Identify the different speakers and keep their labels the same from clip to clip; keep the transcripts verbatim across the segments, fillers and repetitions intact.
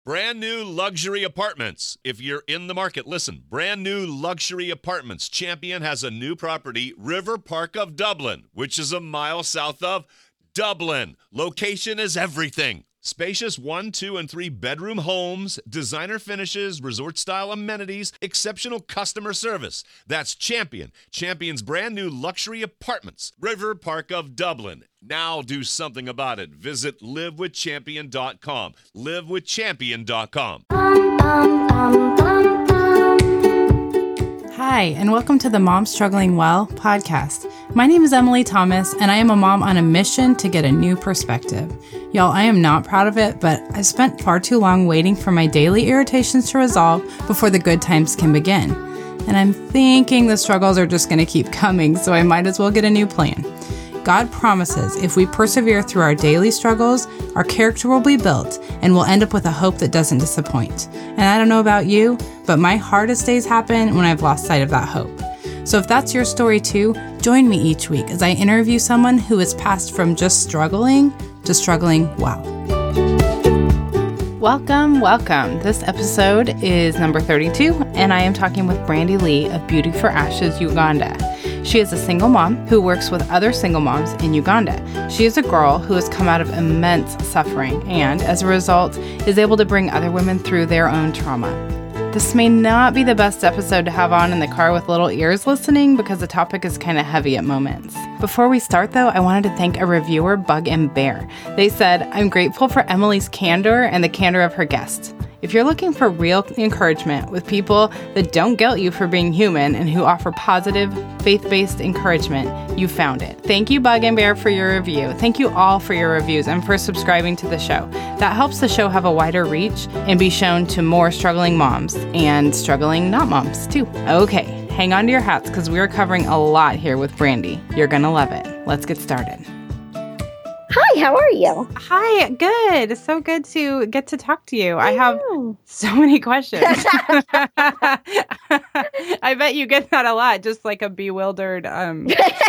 Speaker 1: Brand new luxury apartments. If you're in the market, listen. Brand new luxury apartments. Champion has a new property, River Park of Dublin, which is a mile south of Dublin. Location is everything. Spacious one, two, and three bedroom homes, designer finishes, resort-style amenities, exceptional customer service. That's Champion. Champion's brand new luxury apartments, River Park of Dublin. Now do something about it. Visit live with champion dot com. live with champion dot com.
Speaker 2: Hi, and welcome to the Mom Struggling Well podcast. My name is Emily Thomas, and I am a mom on a mission to get a new perspective. Y'all, I am not proud of it, but I've spent far too long waiting for my daily irritations to resolve before the good times can begin. And I'm thinking the struggles are just going to keep coming, so I might as well get a new plan. God promises if we persevere through our daily struggles, our character will be built and we'll end up with a hope that doesn't disappoint. And I don't know about you, but my hardest days happen when I've lost sight of that hope. So if that's your story too, join me each week as I interview someone who has passed from just struggling to struggling well. Welcome, welcome. This episode is number thirty-two, and I am talking with Brandy Lee of Beauty for Ashes, Uganda. She is a single mom who works with other single moms in Uganda. She is a girl who has come out of immense suffering and, as a result, is able to bring other women through their own trauma. This may not be the best episode to have on in the car with little ears listening because the topic is kind of heavy at moments. Before we start, though, I wanted to thank a reviewer, Bug and Bear. They said, "I'm grateful for Emily's candor and the candor of her guests." If you're looking for real encouragement with people that don't guilt you for being human and who offer positive, faith-based encouragement, you found it. Thank you, Bug and Bear, for your review. Thank you all for your reviews and for subscribing to the show. That helps the show have a wider reach and be shown to more struggling moms and struggling not moms, too. Okay, hang on to your hats because we are covering a lot here with Brandy. You're going to love it. Let's get started.
Speaker 3: Hi, how are you?
Speaker 2: Hi, good. So good to get to talk to you. I, I have so many questions. I bet you get that a lot, just like a bewildered um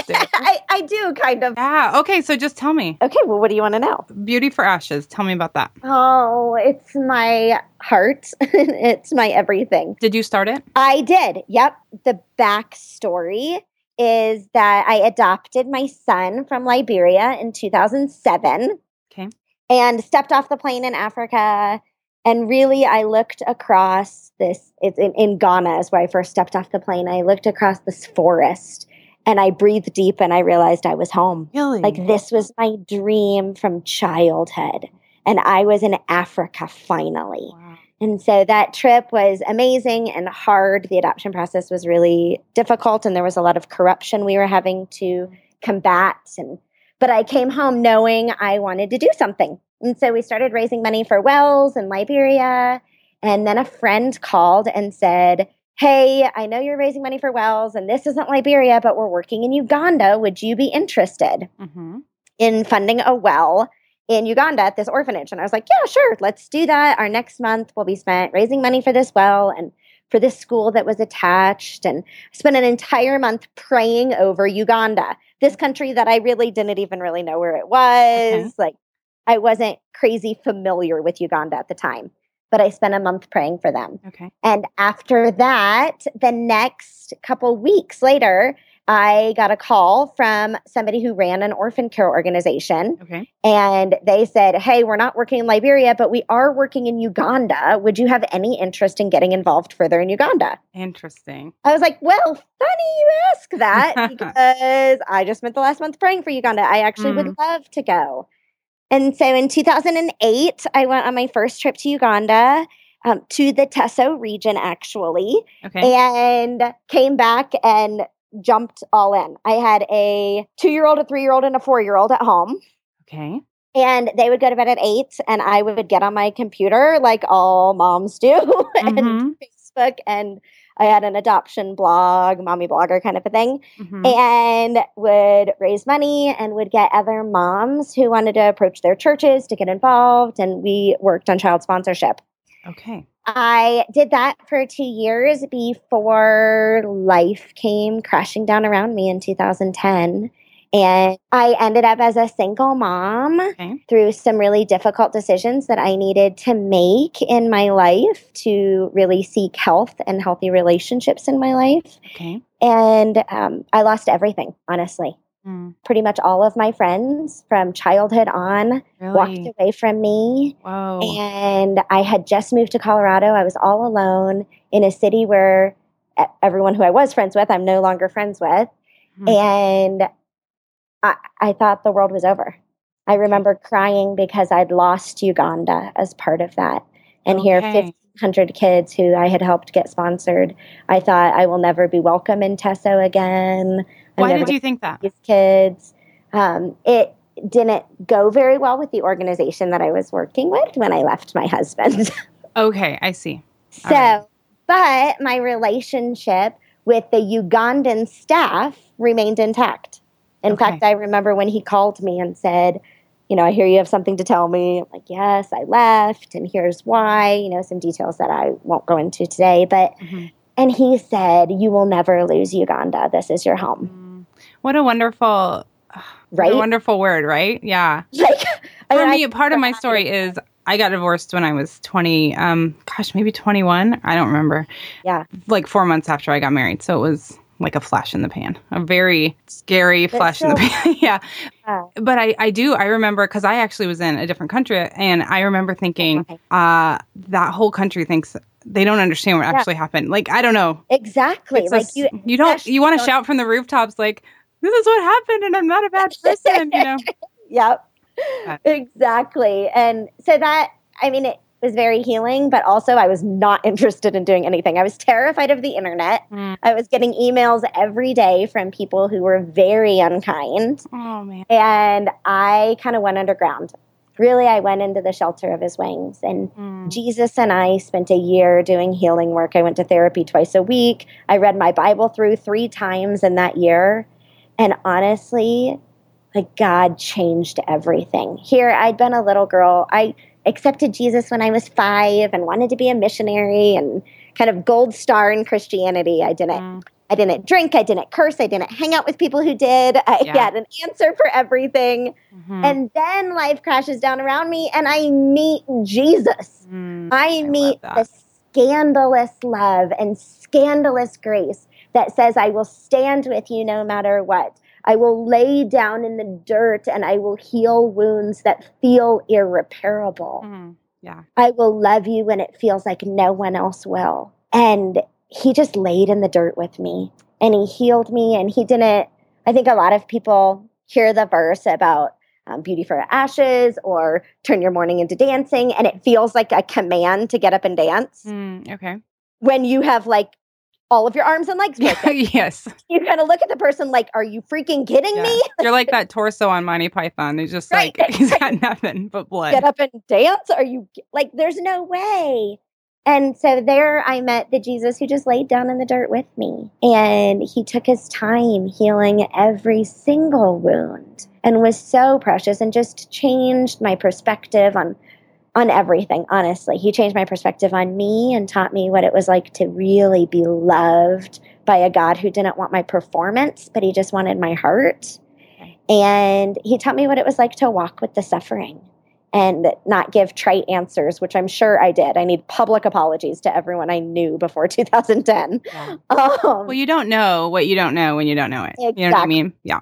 Speaker 3: I, I do, kind of.
Speaker 2: Yeah, okay, so just tell me.
Speaker 3: Okay, well, what do you want to know?
Speaker 2: Beauty for Ashes. Tell me about that.
Speaker 3: Oh, it's my heart. It's my everything.
Speaker 2: Did you start it?
Speaker 3: I did, yep. The backstory is that I adopted my son from Liberia in two thousand seven.
Speaker 2: Okay.
Speaker 3: And stepped off the plane in Africa. And really, I looked across this, it's in, in Ghana is where I first stepped off the plane. I looked across this forest and I breathed deep and I realized I was home.
Speaker 2: Really?
Speaker 3: Like this was my dream from childhood. And I was in Africa finally. Wow. And so that trip was amazing and hard. The adoption process was really difficult and there was a lot of corruption we were having to combat. And but I came home knowing I wanted to do something. And so we started raising money for wells in Liberia. And then a friend called and said, "Hey, I know you're raising money for wells and this isn't Liberia, but we're working in Uganda. Would you be interested mm-hmm. in funding a well in Uganda at this orphanage?" And I was like, yeah, sure, let's do that. Our next month will be spent raising money for this well and for this school that was attached. And I spent an entire month praying over Uganda, this country that I really didn't even really know where it was. Okay. Like I wasn't crazy familiar with Uganda at the time, but I spent a month praying for them.
Speaker 2: Okay.
Speaker 3: And after that, the next couple weeks later, I got a call from somebody who ran an orphan care organization.
Speaker 2: Okay.
Speaker 3: And they said, "Hey, we're not working in Liberia, but we are working in Uganda. Would you have any interest in getting involved further in Uganda?"
Speaker 2: Interesting.
Speaker 3: I was like, well, funny you ask that because I just spent the last month praying for Uganda. I actually mm. would love to go. And so in two thousand eight, I went on my first trip to Uganda, um, to the Teso region, actually,
Speaker 2: okay.
Speaker 3: and came back and jumped all in. I had a two-year-old, a three-year-old, and a four-year-old at home.
Speaker 2: Okay.
Speaker 3: And they would go to bed at eight, and I would get on my computer like all moms do, and mm-hmm. Facebook, and I had an adoption blog, mommy blogger kind of a thing, mm-hmm. and would raise money and would get other moms who wanted to approach their churches to get involved, and we worked on child sponsorship.
Speaker 2: Okay.
Speaker 3: I did that for two years before life came crashing down around me in two thousand ten. And I ended up as a single mom
Speaker 2: Okay.
Speaker 3: through some really difficult decisions that I needed to make in my life to really seek health and healthy relationships in my life.
Speaker 2: Okay.
Speaker 3: And um, I lost everything, honestly.
Speaker 2: Mm.
Speaker 3: Pretty much all of my friends from childhood on
Speaker 2: Really?
Speaker 3: walked away from me.
Speaker 2: Whoa.
Speaker 3: And I had just moved to Colorado. I was all alone in a city where e- everyone who I was friends with, I'm no longer friends with.
Speaker 2: Hmm.
Speaker 3: And I, I thought the world was over. I remember crying because I'd lost Uganda as part of that. And here,
Speaker 2: Okay.
Speaker 3: fifteen hundred kids who I had helped get sponsored. I thought I will never be welcome in Tesso again. I'm
Speaker 2: Why
Speaker 3: never
Speaker 2: did you think that?
Speaker 3: these kids. Um, it didn't go very well with the organization that I was working with when I left my husband.
Speaker 2: Okay, I see.
Speaker 3: So,
Speaker 2: All right.
Speaker 3: but my relationship with the Ugandan staff remained intact. In
Speaker 2: Okay.
Speaker 3: fact, I remember when he called me and said, you know, I hear you have something to tell me. I'm like, yes, I left, and here's why, you know, some details that I won't go into today. But,
Speaker 2: Mhm.
Speaker 3: and he said, you will never lose Uganda. This is your home,
Speaker 2: Mm. What a wonderful, what
Speaker 3: right?
Speaker 2: a wonderful word, right? Yeah.
Speaker 3: Like, I
Speaker 2: For
Speaker 3: mean,
Speaker 2: me,
Speaker 3: I-
Speaker 2: part of my story is I got divorced when I was twenty, um, gosh, maybe twenty-one. I don't remember.
Speaker 3: Yeah.
Speaker 2: Like four months after I got married. So it was like a flash in the pan, a very scary
Speaker 3: But
Speaker 2: flash in the
Speaker 3: still-
Speaker 2: pan. Yeah.
Speaker 3: Yeah.
Speaker 2: But I, I do, I remember, because I actually was in a different country, and I remember thinking,
Speaker 3: Okay.
Speaker 2: uh, that whole country thinks they don't understand what
Speaker 3: Yeah.
Speaker 2: actually happened. Like, I don't know.
Speaker 3: Exactly.
Speaker 2: It's
Speaker 3: Like
Speaker 2: a-
Speaker 3: you,
Speaker 2: you don't,
Speaker 3: especially
Speaker 2: you want to
Speaker 3: don't-
Speaker 2: shout from the rooftops, like, this is what happened, and I'm not a bad person, you know?
Speaker 3: Yep.
Speaker 2: Uh,
Speaker 3: Exactly. And so that, I mean, it was very healing, but also I was not interested in doing anything. I was terrified of the internet.
Speaker 2: Mm.
Speaker 3: I was getting emails every day from people who were very unkind.
Speaker 2: Oh, man.
Speaker 3: And I kind of went underground. Really, I went into the shelter of his wings. And
Speaker 2: Mm.
Speaker 3: Jesus and I spent a year doing healing work. I went to therapy twice a week. I read my Bible through three times in that year. And honestly, like God changed everything. Here, I'd been a little girl. I accepted Jesus when I was five and wanted to be a missionary and kind of gold star in Christianity. I didn't
Speaker 2: Mm.
Speaker 3: I didn't drink, I didn't curse, I didn't hang out with people who did. I
Speaker 2: Yeah.
Speaker 3: had an answer for everything.
Speaker 2: Mhm.
Speaker 3: And then life crashes down around me and I meet Jesus.
Speaker 2: Mm.
Speaker 3: I
Speaker 2: love
Speaker 3: meet
Speaker 2: that.
Speaker 3: the scandalous love and scandalous grace that says, I will stand with you no matter what. I will lay down in the dirt and I will heal wounds that feel irreparable.
Speaker 2: Mhm. Yeah.
Speaker 3: I will love you when it feels like no one else will. And he just laid in the dirt with me and he healed me. And he didn't, I think a lot of people hear the verse about um, beauty for ashes or turn your mourning into dancing. And it feels like a command to get up and dance
Speaker 2: Mm. Okay.
Speaker 3: when you have like all of your arms and legs broken.
Speaker 2: Yes.
Speaker 3: You kind of look at the person like, are you freaking kidding
Speaker 2: Yeah.
Speaker 3: me?
Speaker 2: You're like that torso on Monty Python. He's just
Speaker 3: Right.
Speaker 2: like, he's got nothing but blood.
Speaker 3: Get up and dance? Are you like, there's no way. And so there I met the Jesus who just laid down in the dirt with me. And he took his time healing every single wound and was so precious and just changed my perspective on on everything, honestly. He changed my perspective on me and taught me what it was like to really be loved by a God who didn't want my performance, but he just wanted my heart.
Speaker 2: Okay.
Speaker 3: And he taught me what it was like to walk with the suffering and not give trite answers, which I'm sure I did. I need public apologies to everyone I knew before two thousand ten.
Speaker 2: Yeah.
Speaker 3: Um,
Speaker 2: Well, you don't know what you don't know when you don't know it. You know what I
Speaker 3: Exactly.
Speaker 2: mean? Yeah.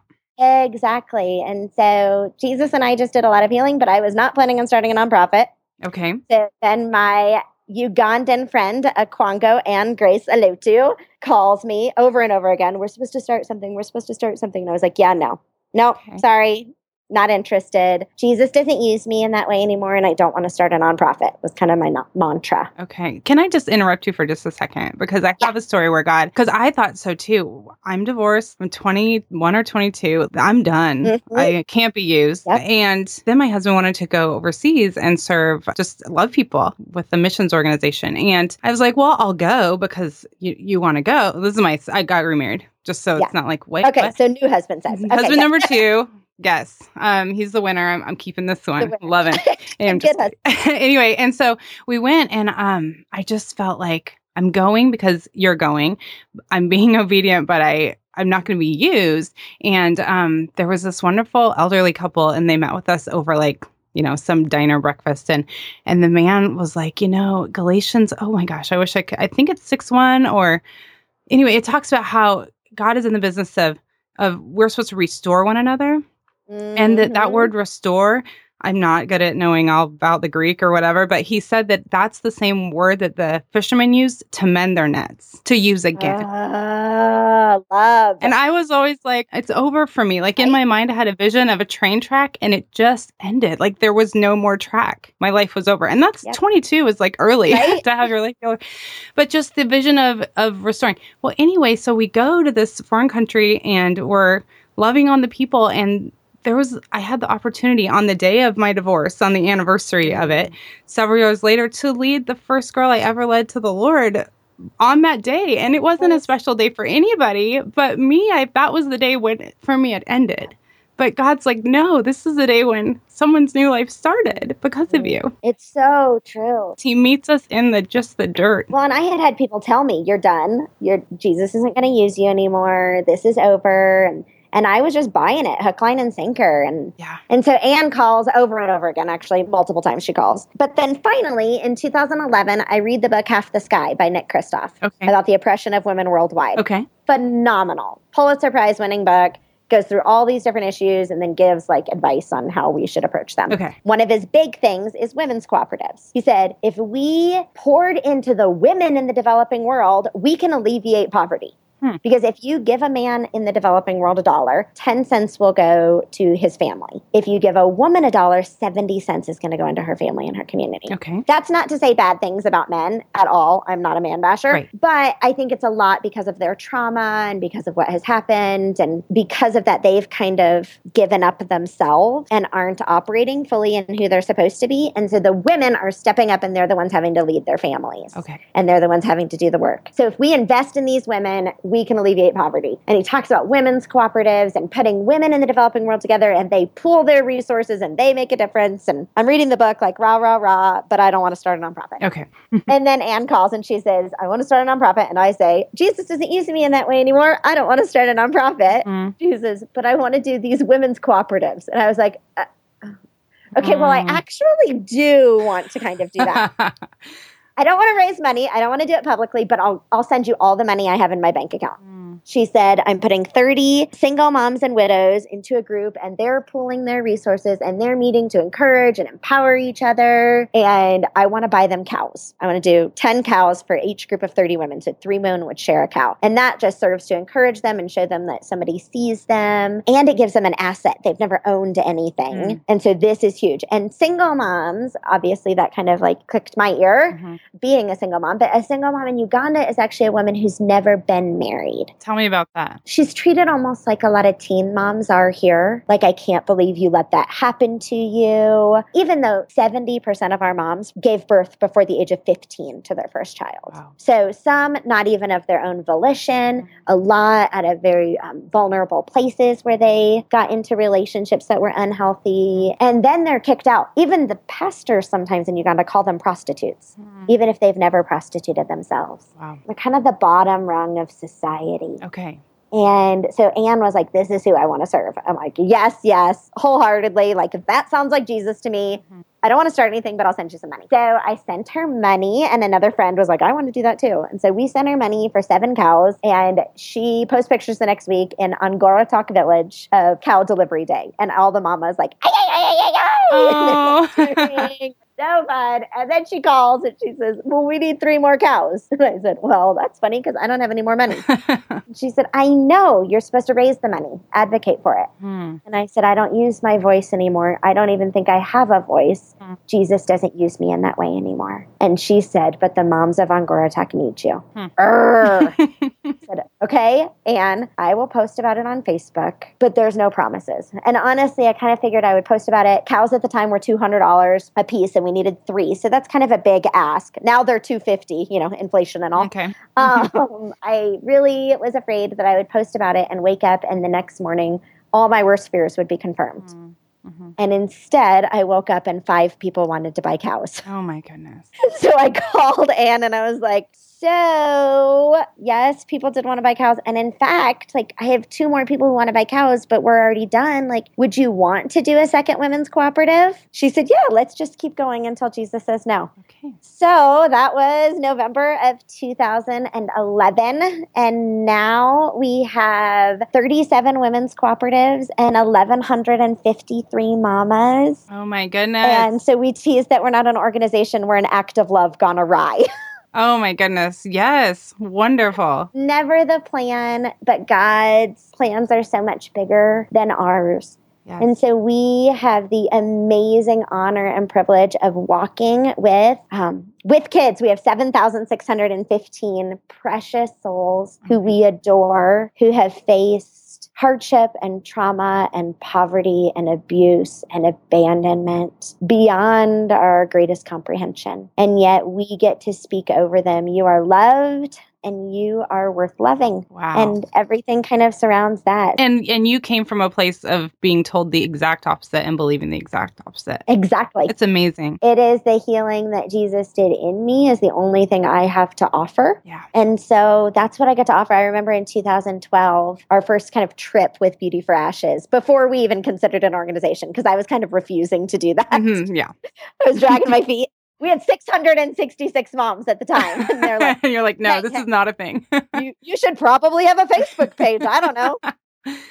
Speaker 3: exactly. And so Jesus and I just did a lot of healing, but I was not planning on starting a nonprofit.
Speaker 2: Okay.
Speaker 3: So then my Ugandan friend, Akwango and Grace Alotu, calls me over and over again. We're supposed to start something. We're supposed to start something. And I was like, yeah, no, no,
Speaker 2: Okay.
Speaker 3: sorry, not interested. Jesus doesn't use me in that way anymore. And I don't want to start a nonprofit was kind of my no- mantra.
Speaker 2: Okay. Can I just interrupt you for just a second? Because I have a story where God, because I thought so too. I'm divorced. I'm twenty-one or twenty-two. I'm done.
Speaker 3: Mhm.
Speaker 2: I can't be used.
Speaker 3: Yep.
Speaker 2: And then my husband wanted to go overseas and serve, just love people with the missions organization. And I was like, well, I'll go because you, you want to go. This is my, I got remarried. Just so
Speaker 3: Yeah.
Speaker 2: it's not like, wait,
Speaker 3: Okay,
Speaker 2: what?
Speaker 3: so new husband says. Okay,
Speaker 2: Husband
Speaker 3: good.
Speaker 2: number two. Yes. Um, he's the winner. I'm, I'm keeping this one.
Speaker 3: winner.
Speaker 2: Love it. And I'm
Speaker 3: Good
Speaker 2: just, anyway, and so we went and um I just felt like I'm going because you're going. I'm being obedient, but I I'm not going to be used. And um, there was this wonderful elderly couple, and they met with us over like, you know, some diner breakfast. And and the man was like, you know, Galatians, oh my gosh, I wish I could. I think it's six one or anyway, it talks about how God is in the business of, of we're supposed to restore one another. Mm-hmm. And that, that word restore, I'm not good at knowing all about the Greek or whatever, but he said that that's the same word that the fishermen used to mend their nets, to use again.
Speaker 3: Uh, love.
Speaker 2: And I was always like, it's over for me. Like in my mind, I had a vision of a train track and it just ended. Like there was no more track. My life was over. And that's yep. twenty-two is like early right? to have your life over. But just the vision of, of restoring. Well, anyway, so we go to this foreign country and we're loving on the people, and there was, I had the opportunity on the day of my divorce, on the anniversary of it, several years later, to lead the first girl I ever led to the Lord on that day. And it wasn't a special day for anybody, but me, I, that was the day when, for me, it ended. But God's like, no, this is the day when someone's new life started because of you.
Speaker 3: It's so true.
Speaker 2: He meets us in the just the dirt.
Speaker 3: Well, and I had had people tell me, you're done. You're, Jesus isn't going to use you anymore. This is over. And And I was just buying it, hook, line, and sinker. And
Speaker 2: yeah.
Speaker 3: and so Anne calls over and over again, actually, multiple times she calls. But then finally, in two thousand eleven, I read the book Half the Sky by Nick Kristof
Speaker 2: okay.
Speaker 3: about the oppression of women worldwide.
Speaker 2: Okay.
Speaker 3: Phenomenal. Pulitzer Prize winning book. Goes through all these different issues and then gives like advice on how we should approach them.
Speaker 2: Okay.
Speaker 3: One of his big things is women's cooperatives. He said, if we poured into the women in the developing world, we can alleviate poverty. Hmm. Because if you give a man in the developing world a dollar, ten cents will go to his family. If you give a woman a dollar, seventy cents is going to go into her family and her community.
Speaker 2: Okay.
Speaker 3: That's not to say bad things about men at all. I'm not a man basher.
Speaker 2: Right.
Speaker 3: But I think it's a lot because of their trauma and because of what has happened. And because of that, they've kind of given up themselves and aren't operating fully in who they're supposed to be. And so the women are stepping up and they're the ones having to lead their families.
Speaker 2: Okay.
Speaker 3: And they're the ones having to do the work. So if we invest in these women, we can alleviate poverty. And he talks about women's cooperatives and putting women in the developing world together, and they pool their resources and they make a difference. And I'm reading the book like rah, rah, rah, but I don't want to start a nonprofit.
Speaker 2: Okay.
Speaker 3: And then Anne calls and she says, I want to start a nonprofit. And I say, Jesus isn't using me in that way anymore. I don't want to start a nonprofit. Mm. Jesus, but I want to do these women's cooperatives. And I was like, uh, okay, mm. well, I actually do want to kind of do that. I don't want to raise money. I don't want to do it publicly, but I'll I'll send you all the money I have in my bank account. Mm. She said, I'm putting thirty single moms and widows into a group, and they're pooling their resources, and they're meeting to encourage and empower each other. And I want to buy them cows. I want to do ten cows for each group of thirty women. So three women would share a cow. And that just serves to encourage them and show them that somebody sees them. And it gives them an asset. They've never owned anything. Mm. And so this is huge. And single moms, obviously that kind of like clicked my ear. Mm-hmm. Being a single mom, but a single mom in Uganda is actually a woman who's never been married.
Speaker 2: Tell me about that.
Speaker 3: She's treated almost like a lot of teen moms are here. Like, I can't believe you let that happen to you. Even though seventy percent of our moms gave birth before the age of fifteen to their first child. Wow. So some not even of their own volition, a lot out of very um, vulnerable places where they got into relationships that were unhealthy. And then they're kicked out. Even the pastors sometimes in Uganda call them prostitutes. Mm. Even if they've never prostituted themselves. Wow. They're kind of the bottom rung of society.
Speaker 2: Okay.
Speaker 3: And so Anne was like, this is who I want to serve. I'm like, yes, yes, wholeheartedly. Like, if that sounds like Jesus to me, mm-hmm. I don't want to start anything, but I'll send you some money. So I sent her money, and another friend was like, I want to do that too. And so we sent her money for seven cows, and she posts pictures the next week in Angora-Talk Village of cow delivery day. And all the mamas like, ay, ay, ay, ay, ay, ay. So fun. And then she calls and she says, well, we need three more cows. And I said, well, that's funny because I don't have any more money. She said, I know you're supposed to raise the money, advocate for it. Hmm. And I said, I don't use my voice anymore. I don't even think I have a voice. Hmm. Jesus doesn't use me in that way anymore. And she said, but the moms of Angora-Talk need you. Hmm. I said, okay, and I will post about it on Facebook, but there's no promises. And honestly, I kind of figured I would post about it. Cows at the time were two hundred dollars a piece, and we needed three. So that's kind of a big ask. Now they're two hundred fifty dollars, you know, inflation and all.
Speaker 2: Okay.
Speaker 3: um, I really was afraid that I would post about it and wake up, and the next morning, all my worst fears would be confirmed. Mm-hmm. And instead, I woke up and five people wanted to buy cows.
Speaker 2: Oh, my goodness.
Speaker 3: So I called Anne and I was like, So, yes, people did want to buy cows. And in fact, like, I have two more people who want to buy cows, but we're already done. Like, would you want to do a second women's cooperative? She said, yeah, let's just keep going until Jesus says no.
Speaker 2: Okay.
Speaker 3: So that was November of two thousand eleven. And now we have thirty-seven women's cooperatives and one thousand one hundred fifty-three mamas.
Speaker 2: Oh, my goodness.
Speaker 3: And so we tease that we're not an organization, we're an act of love gone awry.
Speaker 2: Oh, my goodness. Yes. Wonderful.
Speaker 3: Never the plan, but God's plans are so much bigger than ours.
Speaker 2: Yes.
Speaker 3: And so we have the amazing honor and privilege of walking with um, with kids. We have seven thousand six hundred fifteen precious souls who we adore, who have faced hardship and trauma and poverty and abuse and abandonment beyond our greatest comprehension. And yet we get to speak over them. You are loved and you are worth loving.
Speaker 2: Wow.
Speaker 3: And everything kind of surrounds that.
Speaker 2: And and you came from a place of being told the exact opposite and believing the exact opposite.
Speaker 3: Exactly.
Speaker 2: It's amazing.
Speaker 3: It is the healing that Jesus did in me is the only thing I have to offer.
Speaker 2: Yeah.
Speaker 3: And so that's what I get to offer. I remember in two thousand twelve, our first kind of trip with Beauty for Ashes, before we even considered an organization, because I was kind of refusing to do that.
Speaker 2: Mm-hmm. Yeah.
Speaker 3: I was dragging my feet. We had six hundred sixty-six moms at the time. And they're like,
Speaker 2: you're like, no,
Speaker 3: hey,
Speaker 2: this
Speaker 3: hey,
Speaker 2: is not a thing.
Speaker 3: you, you should probably have a Facebook page. I don't know. Uh,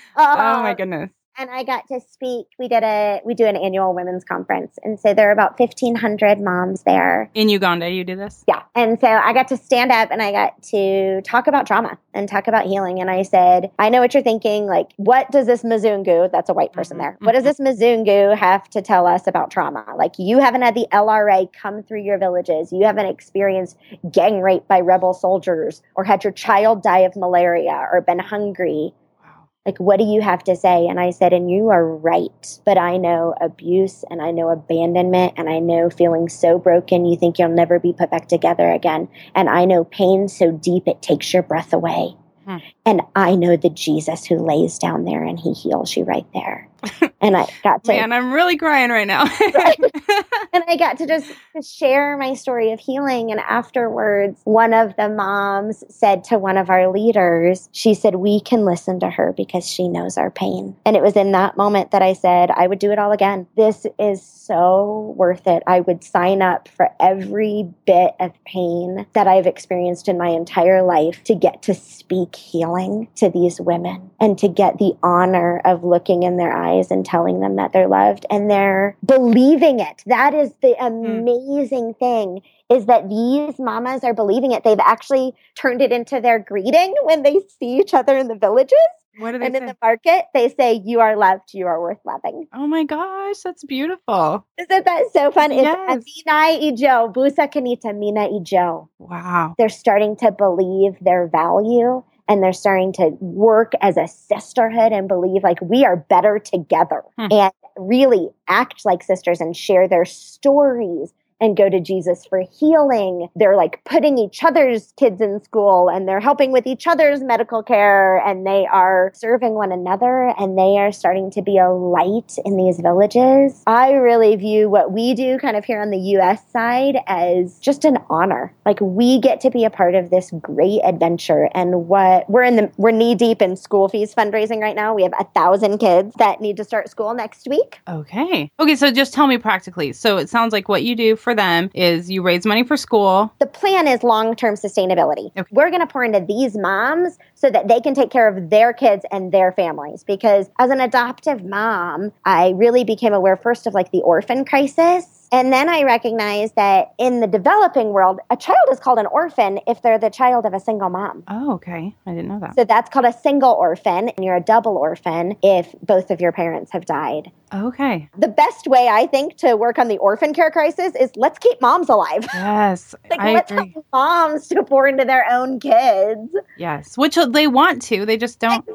Speaker 2: Oh my goodness.
Speaker 3: And I got to speak. We did a we do an annual women's conference, and so there are about fifteen hundred moms there
Speaker 2: in Uganda. You do this,
Speaker 3: yeah. And so I got to stand up and I got to talk about trauma and talk about healing. And I said, I know what you're thinking. Like, what does this Mzungu? That's a white person
Speaker 2: Mm-hmm.
Speaker 3: there. What does this Mzungu have to tell us about trauma? Like, you haven't had the L R A come through your villages. You haven't experienced gang rape by rebel soldiers, or had your child die of malaria, or been hungry. Like, what do you have to say? And I said, and you are right, but I know abuse and I know abandonment and I know feeling so broken you think you'll never be put back together again. And I know pain so deep it takes your breath away. Hmm. And I know the Jesus who lays down there and he heals you right there. And I got to...
Speaker 2: Man, I'm really crying right now.
Speaker 3: Right? And I got to just to share my story of healing. And afterwards, one of the moms said to one of our leaders, she said, we can listen to her because she knows our pain. And it was in that moment that I said, I would do it all again. This is so worth it. I would sign up for every bit of pain that I've experienced in my entire life to get to speak healing to these women and to get the honor of looking in their eyes and telling them that they're loved and they're believing it. That is the amazing mm. thing, is that these mamas are believing it. They've actually turned it into their greeting when they see each other in the villages.
Speaker 2: What do they
Speaker 3: and
Speaker 2: say?
Speaker 3: In the market, they say, you are loved, you are worth loving.
Speaker 2: Oh my gosh, that's beautiful.
Speaker 3: Isn't that so fun?
Speaker 2: Yes.
Speaker 3: It's Amina Ijo, Busa Kanita Mina Ijo.
Speaker 2: Wow.
Speaker 3: They're starting to believe their value. And they're starting to work as a sisterhood and believe like we are better together hmm. and really act like sisters and share their stories and go to Jesus for healing. They're like putting each other's kids in school and they're helping with each other's medical care and they are serving one another and they are starting to be a light in these villages. I really view what we do kind of here on the U S side as just an honor. Like we get to be a part of this great adventure and what we're in the, we're knee deep in school fees fundraising right now. We have a thousand kids that need to start school next week.
Speaker 2: Okay. Okay. So just tell me practically. So it sounds like what you do for them is you raise money for school.
Speaker 3: The plan is long-term sustainability. Okay. We're going to pour into these moms so that they can take care of their kids and their families. Because as an adoptive mom, I really became aware first of like the orphan crisis. And then I recognized that in the developing world, a child is called an orphan if they're the child of a single mom.
Speaker 2: Oh, okay. I didn't know that.
Speaker 3: So that's called a single orphan, and you're a double orphan if both of your parents have died.
Speaker 2: Okay.
Speaker 3: The best way, I think, to work on the orphan care crisis is let's keep moms alive.
Speaker 2: Yes,
Speaker 3: like,
Speaker 2: I
Speaker 3: let's
Speaker 2: agree.
Speaker 3: help moms to pour into their own kids.
Speaker 2: Yes, which they want to. They just don't.
Speaker 3: Exactly.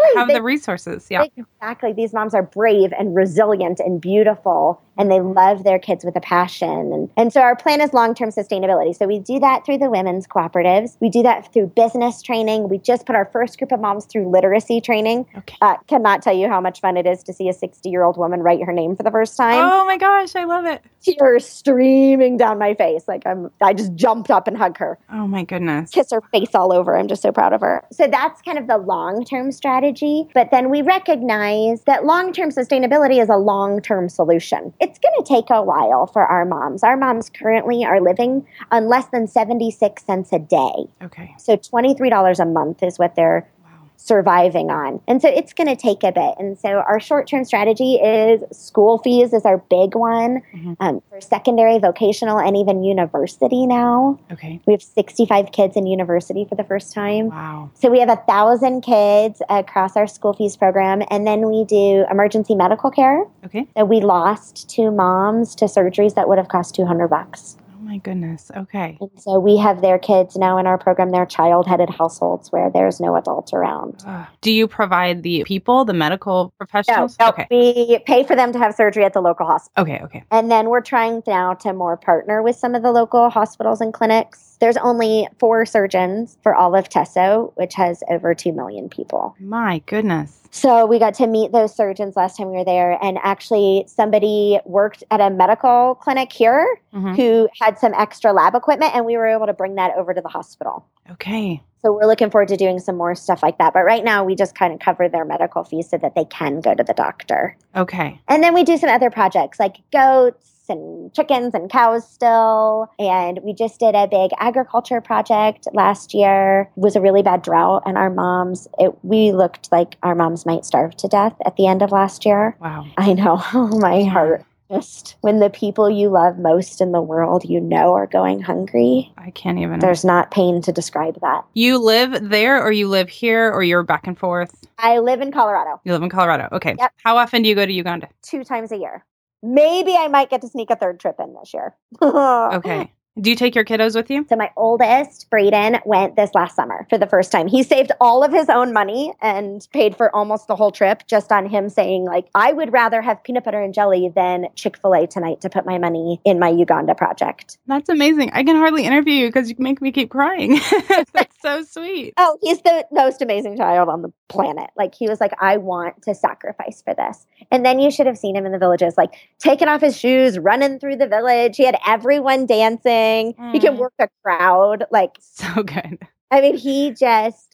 Speaker 2: have
Speaker 3: they,
Speaker 2: the resources. Yeah.
Speaker 3: Exactly. These moms are brave and resilient and beautiful, and they love their kids with a passion. And, and so our plan is long-term sustainability. So we do that through the women's cooperatives. We do that through business training. We just put our first group of moms through literacy training.
Speaker 2: Okay.
Speaker 3: Uh, cannot tell you how much fun it is to see a sixty-year-old woman write her name for the first time.
Speaker 2: Oh my gosh, I love it.
Speaker 3: Tears streaming down my face. Like I'm, I just jumped up and hugged her.
Speaker 2: Oh my goodness.
Speaker 3: Kiss her face all over. I'm just so proud of her. So that's kind of the long-term strategy. But then we recognize that long-term sustainability is a long-term solution. It's going to take a while for our moms. Our moms currently are living on less than seventy-six cents a day.
Speaker 2: Okay.
Speaker 3: So twenty-three dollars a month is what they're surviving on. And so it's going to take a bit. And so our short-term strategy is school fees is our big one
Speaker 2: Mm-hmm.
Speaker 3: um, for secondary, vocational, and even university now.
Speaker 2: Okay.
Speaker 3: We have sixty-five kids in university for the first time.
Speaker 2: Wow.
Speaker 3: So we have a thousand kids across our school fees program. And then we do emergency medical care.
Speaker 2: Okay.
Speaker 3: So we lost two moms to surgeries that would have cost two hundred bucks.
Speaker 2: Oh my goodness. Okay.
Speaker 3: And so we have their kids now in our program. They're child-headed households where there's no adult around.
Speaker 2: Uh, do you provide the people, the medical professionals?
Speaker 3: No, no,
Speaker 2: Okay.
Speaker 3: we pay for them to have surgery at the local hospital.
Speaker 2: Okay. Okay.
Speaker 3: And then we're trying now to more partner with some of the local hospitals and clinics. There's only four surgeons for all of Tesso, which has over two million people.
Speaker 2: My goodness.
Speaker 3: So we got to meet those surgeons last time we were there. And actually somebody worked at a medical clinic here
Speaker 2: Mm-hmm.
Speaker 3: who had some extra lab equipment, and we were able to bring that over to the hospital.
Speaker 2: Okay.
Speaker 3: So we're looking forward to doing some more stuff like that. But right now we just kind of cover their medical fees so that they can go to the doctor.
Speaker 2: Okay.
Speaker 3: And then we do some other projects like goats and chickens and cows still. And we just did a big agriculture project last year. It was a really bad drought, and our moms, it, we looked like our moms might starve to death at the end of last year.
Speaker 2: Wow.
Speaker 3: I know. Oh, my heart. Just when the people you love most in the world you know are going hungry,
Speaker 2: I can't even.
Speaker 3: there's not pain to describe that.
Speaker 2: You live there, or you live here, or you're back and forth?
Speaker 3: I live in Colorado.
Speaker 2: You live in Colorado. Okay.
Speaker 3: Yep.
Speaker 2: How often do you go to Uganda?
Speaker 3: Two times a year. Maybe I might get to sneak a third trip in this year.
Speaker 2: Okay. Do you take your kiddos with you?
Speaker 3: So my oldest, Braden, went this last summer for the first time. He saved all of his own money and paid for almost the whole trip just on him saying, like, I would rather have peanut butter and jelly than Chick-fil-A tonight to put my money in my Uganda project.
Speaker 2: That's amazing. I can hardly interview you because you make me keep crying. That's so sweet.
Speaker 3: Oh, he's the most amazing child on the planet. Like, he was like, I want to sacrifice for this. And then you should have seen him in the villages, like taking off his shoes, running through the village. He had everyone dancing. Mm. He can work a crowd. Like,
Speaker 2: so good.
Speaker 3: I mean, he just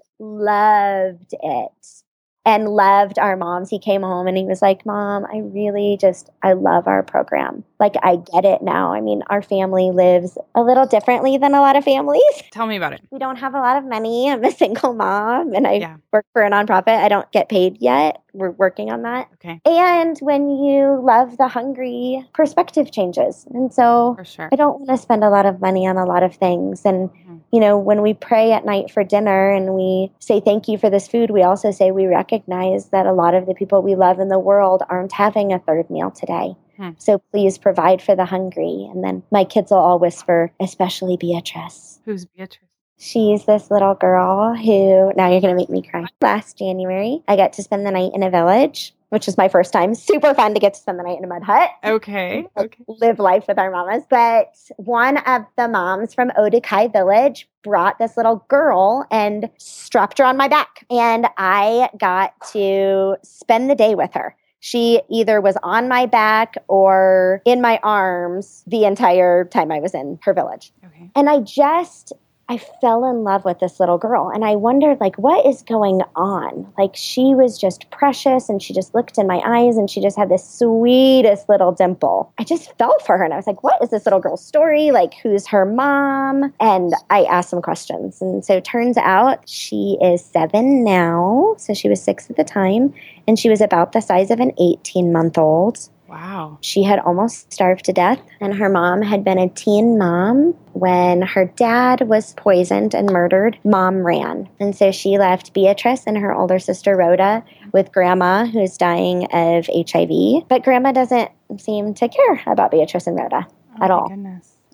Speaker 3: loved it and loved our moms. He came home and he was like, Mom, I really just, I love our program. Like, I get it now. I mean, our family lives a little differently than a lot of families.
Speaker 2: Tell me about it.
Speaker 3: We don't have a lot of money. I'm a single mom and I
Speaker 2: yeah.
Speaker 3: work for a nonprofit. I don't get paid yet. We're working on that.
Speaker 2: Okay.
Speaker 3: And when you love the hungry, perspective changes. And so
Speaker 2: for sure.
Speaker 3: I don't want to spend a lot of money on a lot of things. And, mm-hmm. you know, when we pray at night for dinner and we say thank you for this food, we also say we recognize that a lot of the people we love in the world aren't having a third meal today. Hmm. So please provide for the hungry. And then my kids will all whisper, especially Beatrice.
Speaker 2: Who's Beatrice?
Speaker 3: She's this little girl who, now you're going to make me cry. Last January, I got to spend the night in a village, which was my first time. Super fun to get to spend the night in a mud hut.
Speaker 2: Okay. Okay.
Speaker 3: Live life with our mamas. But one of the moms from Odukai Village brought this little girl and strapped her on my back. And I got to spend the day with her. She either was on my back or in my arms the entire time I was in her village.
Speaker 2: Okay.
Speaker 3: And I just... I fell in love with this little girl, and I wondered, like, what is going on? Like, she was just precious, and she just looked in my eyes, and she just had this sweetest little dimple. I just fell for her, and I was like, what is this little girl's story? Like, who's her mom? And I asked some questions, and so it turns out she is seven now, so she was six at the time, and she was about the size of an eighteen-month-old.
Speaker 2: Wow.
Speaker 3: She had almost starved to death, and her mom had been a teen mom. When her dad was poisoned and murdered, Mom ran. And so she left Beatrice and her older sister Rhoda with Grandma, who's dying of H I V. But Grandma doesn't seem to care about Beatrice and Rhoda
Speaker 2: oh
Speaker 3: at all.
Speaker 2: Goodness.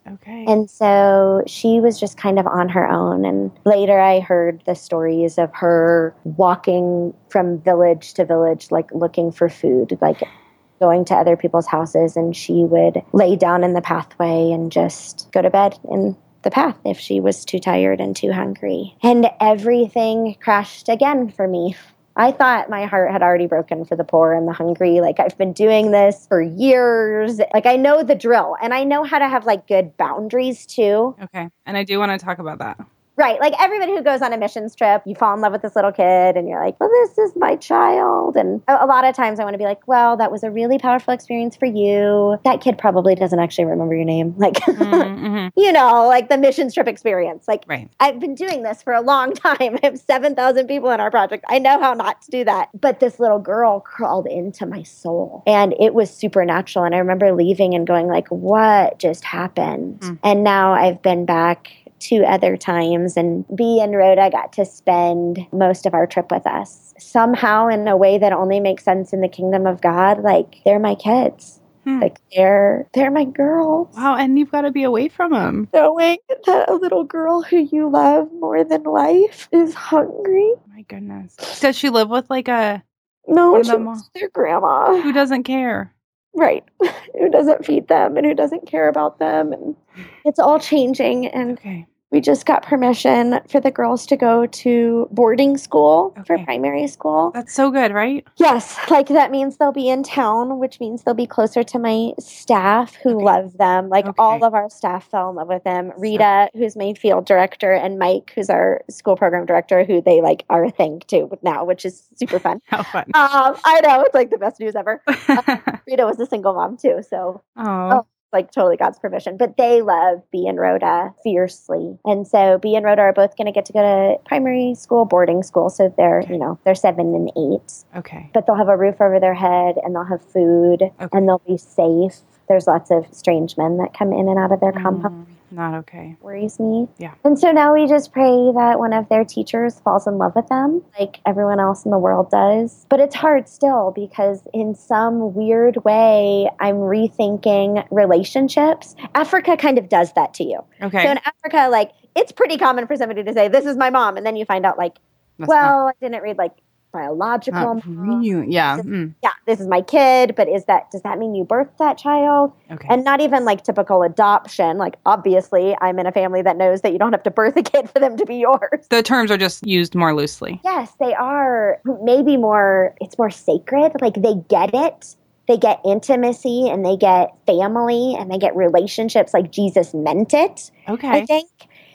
Speaker 2: Okay.
Speaker 3: And so she was just kind of on her own. And later I heard the stories of her walking from village to village, like looking for food, like going to other people's houses. And she would lay down in the pathway and just go to bed in the path if she was too tired and too hungry. And everything crashed again for me. I thought my heart had already broken for the poor and the hungry. Like, I've been doing this for years. Like, I know the drill, and I know how to have like good boundaries too.
Speaker 2: Okay. And I do want to talk about that.
Speaker 3: Right. Like, everybody who goes on a missions trip, you fall in love with this little kid and you're like, well, this is my child. And a, a lot of times I want to be like, well, that was a really powerful experience for you. That kid probably doesn't actually remember your name. Like, mm-hmm. you know, like the missions trip experience. Like,
Speaker 2: right.
Speaker 3: I've been doing this for a long time. I have seven thousand people in our project. I know how not to do that. But this little girl crawled into my soul and it was supernatural. And I remember leaving and going like, what just happened? Mm. And now I've been back two other times, and B and Rhoda got to spend most of our trip with us. Somehow, in a way that only makes sense in the kingdom of God, like, they're my kids. Hmm. Like, they're they're my girls.
Speaker 2: Wow, and you've got to be away from them.
Speaker 3: Knowing that a little girl who you love more than life is hungry.
Speaker 2: My goodness. Does she live with, like, a...
Speaker 3: No, she lives with their grandma.
Speaker 2: Who doesn't care.
Speaker 3: Right. Who doesn't feed them and who doesn't care about them. And it's all changing. And
Speaker 2: okay.
Speaker 3: we just got permission for the girls to go to boarding school
Speaker 2: okay.
Speaker 3: for primary school.
Speaker 2: That's so good, right?
Speaker 3: Yes. Like, that means they'll be in town, which means they'll be closer to my staff who
Speaker 2: okay.
Speaker 3: love them. Like,
Speaker 2: okay.
Speaker 3: all of our staff fell in love with them. Rita, so. who's my field director, and Mike, who's our school program director, who they, like, are a thing to now, which is super fun.
Speaker 2: How fun.
Speaker 3: Um, I know. It's, like, the best news ever. uh, Rita was a single mom, too, so.
Speaker 2: Aww.
Speaker 3: Oh. Like, totally God's permission. But they love B and Rhoda fiercely. And so B and Rhoda are both going to get to go to primary school, boarding school. So they're, okay. you know, they're seven and eight.
Speaker 2: Okay.
Speaker 3: But they'll have a roof over their head and they'll have food okay. and they'll be safe. There's lots of strange men that come in and out of their mm, compound.
Speaker 2: Not okay.
Speaker 3: Worries me.
Speaker 2: Yeah.
Speaker 3: And so now we just pray that one of their teachers falls in love with them, like everyone else in the world does. But it's hard still because in some weird way, I'm rethinking relationships. Africa kind of does that to you.
Speaker 2: Okay.
Speaker 3: So in Africa, like, it's pretty common for somebody to say, this is my mom. And then you find out, like, That's well, not- I didn't read, like, biological mom.
Speaker 2: Yeah.
Speaker 3: This is,
Speaker 2: mm.
Speaker 3: Yeah, this is my kid, but is that does that mean you birthed that child?
Speaker 2: Okay.
Speaker 3: And not even like typical adoption. Like, obviously, I'm in a family that knows that you don't have to birth a kid for them to be yours.
Speaker 2: The terms are just used more loosely.
Speaker 3: Yes, they are. Maybe more, it's more sacred. Like, they get it. They get intimacy and they get family and they get relationships like Jesus meant it,
Speaker 2: okay.
Speaker 3: I think.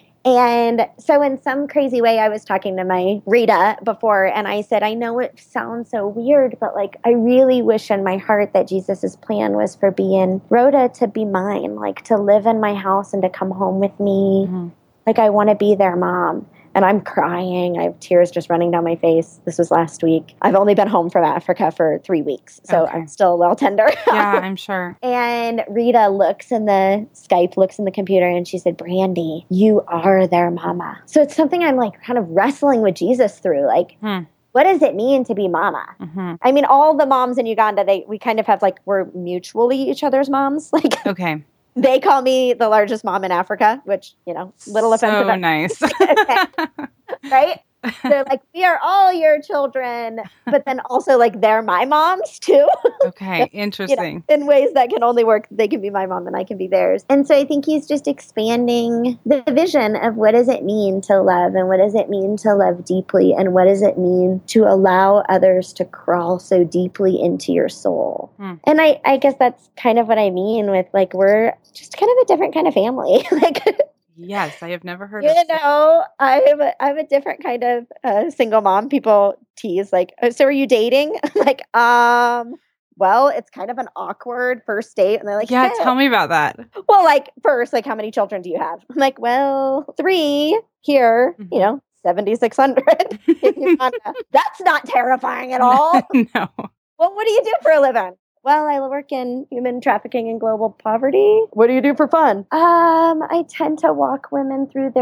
Speaker 3: And so in some crazy way, I was talking to my Rita before, and I said, I know it sounds so weird, but like, I really wish in my heart that Jesus's plan was for B and Rhoda to be mine, like to live in my house and to come home with me. Mm-hmm. Like, I want to be their mom. And I'm crying. I have tears just running down my face. This was last week. I've only been home from Africa for three weeks, so okay. I'm still a little tender.
Speaker 2: Yeah, I'm sure.
Speaker 3: And Rita looks in the Skype, looks in the computer, and she said, Brandy, you are their mama. So it's something I'm like kind of wrestling with Jesus through. Like, hmm. what does it mean to be mama? Mm-hmm. I mean, all the moms in Uganda, they we kind of have like, we're mutually each other's moms. Like,
Speaker 2: okay.
Speaker 3: They call me the largest mom in Africa, which, you know, little offensive.
Speaker 2: So nice.
Speaker 3: Right? They're like, we are all your children, but then also like they're my moms too.
Speaker 2: Okay, interesting.
Speaker 3: You know, in ways that can only work. They can be my mom and I can be theirs. And so I think he's just expanding the vision of what does it mean to love and what does it mean to love deeply and what does it mean to allow others to crawl so deeply into your soul. Hmm. And I, I guess that's kind of what I mean with like, we're just kind of a different kind of family. Like,
Speaker 2: yes, I have never heard
Speaker 3: you
Speaker 2: of
Speaker 3: You know, I'm a, I'm a different kind of uh, single mom. People tease like, oh, so are you dating? I'm like, um, well, it's kind of an awkward first date. And they're like,
Speaker 2: yeah,
Speaker 3: hey.
Speaker 2: Tell me about that.
Speaker 3: Well, like first, like how many children do you have? I'm like, well, three here, mm-hmm. you know, seventy-six hundred. That's not terrifying at all.
Speaker 2: No.
Speaker 3: Well, what do you do for a living? Well, I work in human trafficking and global poverty. What do you do for fun? Um, I tend to walk women through their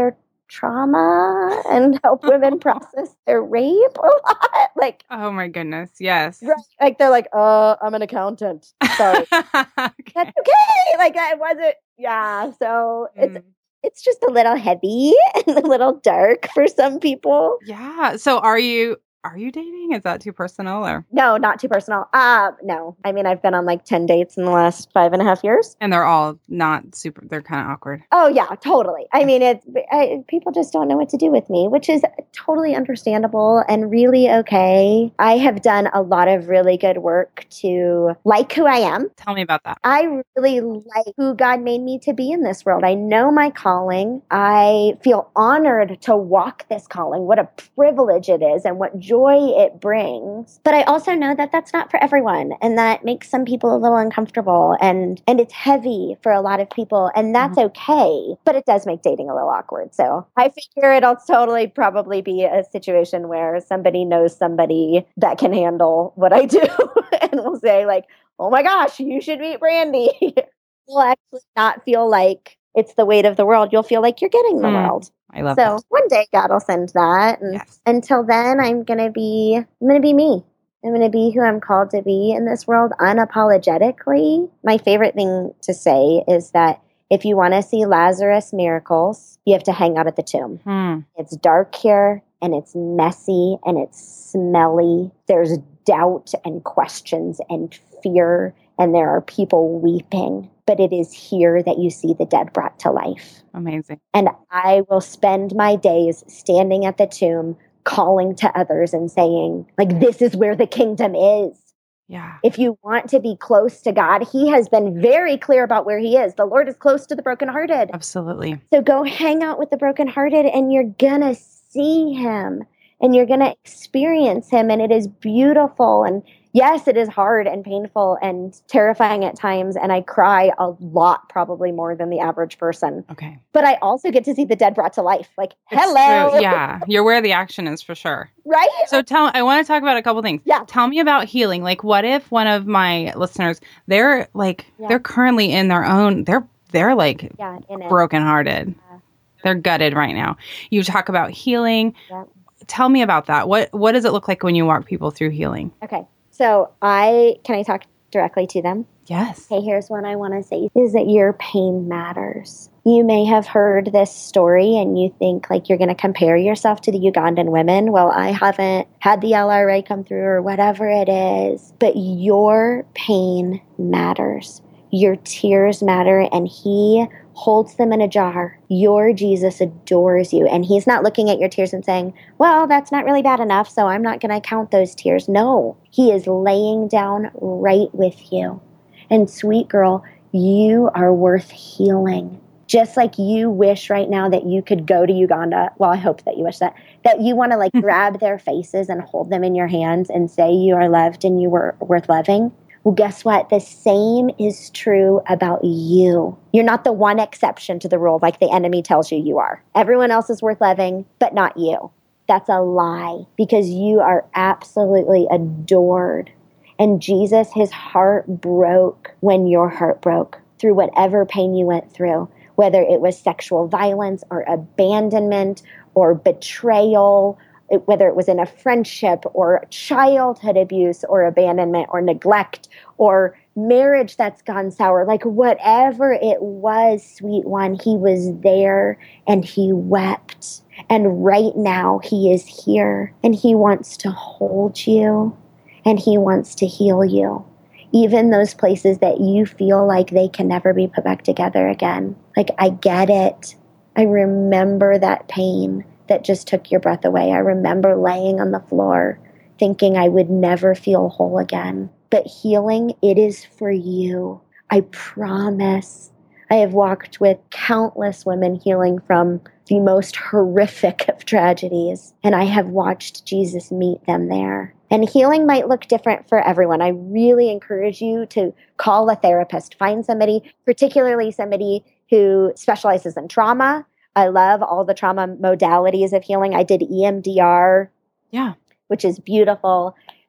Speaker 3: trauma and help women process their rape a lot. Like,
Speaker 2: oh my goodness, yes.
Speaker 3: Right, like they're like, uh, I'm an accountant. Sorry.
Speaker 2: Okay.
Speaker 3: That's okay. Like that wasn't, yeah. So it's
Speaker 2: Mm.
Speaker 3: it's just a little heavy and a little dark for some people.
Speaker 2: Yeah. So are you are you dating? Is that too personal or?
Speaker 3: No, not too personal. Um, no. I mean, I've been on like ten dates in the last five and a half years.
Speaker 2: And they're all not super, they're kind of awkward.
Speaker 3: Oh yeah, totally. I mean, it's I, people just don't know what to do with me, which is totally understandable and really okay. I have done a lot of really good work to like who I am.
Speaker 2: Tell me about that.
Speaker 3: I really like who God made me to be in this world. I know my calling. I feel honored to walk this calling. What a privilege it is and what joy it brings. But I also know that that's not for everyone, and that makes some people a little uncomfortable, and and it's heavy for a lot of people, and that's mm-hmm. okay. But it does make dating a little awkward. So I figure it'll totally probably be a situation where somebody knows somebody that can handle what I do and will say like, oh my gosh, you should meet Brandy. You'll actually not feel like it's the weight of the world. You'll feel like you're getting the mm, world.
Speaker 2: I love
Speaker 3: so
Speaker 2: that.
Speaker 3: One day God will send that. And
Speaker 2: yes.
Speaker 3: Until then, I'm gonna be I'm gonna be me. I'm gonna be who I'm called to be in this world unapologetically. My favorite thing to say is that if you want to see Lazarus miracles, you have to hang out at the tomb.
Speaker 2: Hmm.
Speaker 3: It's dark here and it's messy and it's smelly. There's doubt and questions and fear, and there are people weeping. But it is here that you see the dead brought to life.
Speaker 2: Amazing.
Speaker 3: And I will spend my days standing at the tomb, calling to others and saying, like, this is where the kingdom is.
Speaker 2: Yeah.
Speaker 3: If you want to be close to God, he has been very clear about where he is. The Lord is close to the brokenhearted.
Speaker 2: Absolutely.
Speaker 3: So go hang out with the brokenhearted and you're going to see him and you're going to experience him. And it is beautiful. And yes, it is hard and painful and terrifying at times. And I cry a lot, probably more than the average person.
Speaker 2: Okay.
Speaker 3: But I also get to see the dead brought to life. Like,
Speaker 2: It's
Speaker 3: hello.
Speaker 2: true. Yeah. You're where the action is for sure.
Speaker 3: Right?
Speaker 2: So tell, I want to talk about a couple things.
Speaker 3: Yeah.
Speaker 2: Tell me about healing. Like, what if one of my listeners, they're like,
Speaker 3: Yeah.
Speaker 2: they're currently in their own, they're, they're like
Speaker 3: Yeah, in it.
Speaker 2: brokenhearted.
Speaker 3: Yeah.
Speaker 2: They're gutted right now. You talk about healing.
Speaker 3: Yeah.
Speaker 2: Tell me about that. What, what does it look like when you walk people through healing?
Speaker 3: Okay. So I, can I talk directly to them?
Speaker 2: Yes.
Speaker 3: Okay, here's what I want to say is that your pain matters. You may have heard this story and you think like you're going to compare yourself to the Ugandan women. Well, I haven't had the L R A come through or whatever it is, but your pain matters. Your tears matter, and he holds them in a jar. Your Jesus adores you, and he's not looking at your tears and saying, well, that's not really bad enough, so I'm not going to count those tears. No, he is laying down right with you. And sweet girl, you are worth healing. Just like you wish right now that you could go to Uganda. Well, I hope that you wish that. That you want to like grab their faces and hold them in your hands and say you are loved and you were worth loving. Well, guess what? The same is true about you. You're not the one exception to the rule like the enemy tells you you are. Everyone else is worth loving, but not you. That's a lie because you are absolutely adored. And Jesus, his heart broke when your heart broke through whatever pain you went through, whether it was sexual violence or abandonment or betrayal, whether it was in a friendship or childhood abuse or abandonment or neglect or marriage that's gone sour, like whatever it was, sweet one, he was there and he wept. And right now he is here and he wants to hold you and he wants to heal you. Even those places that you feel like they can never be put back together again. Like, I get it. I remember that pain that just took your breath away. I remember laying on the floor thinking I would never feel whole again. But healing, it is for you. I promise. I have walked with countless women healing from the most horrific of tragedies, and I have watched Jesus meet them there. And healing might look different for everyone. I really encourage you to call a therapist. Find somebody, particularly somebody who specializes in trauma. I love all the trauma modalities of healing. I did E M D R,
Speaker 2: yeah,
Speaker 3: which is beautiful.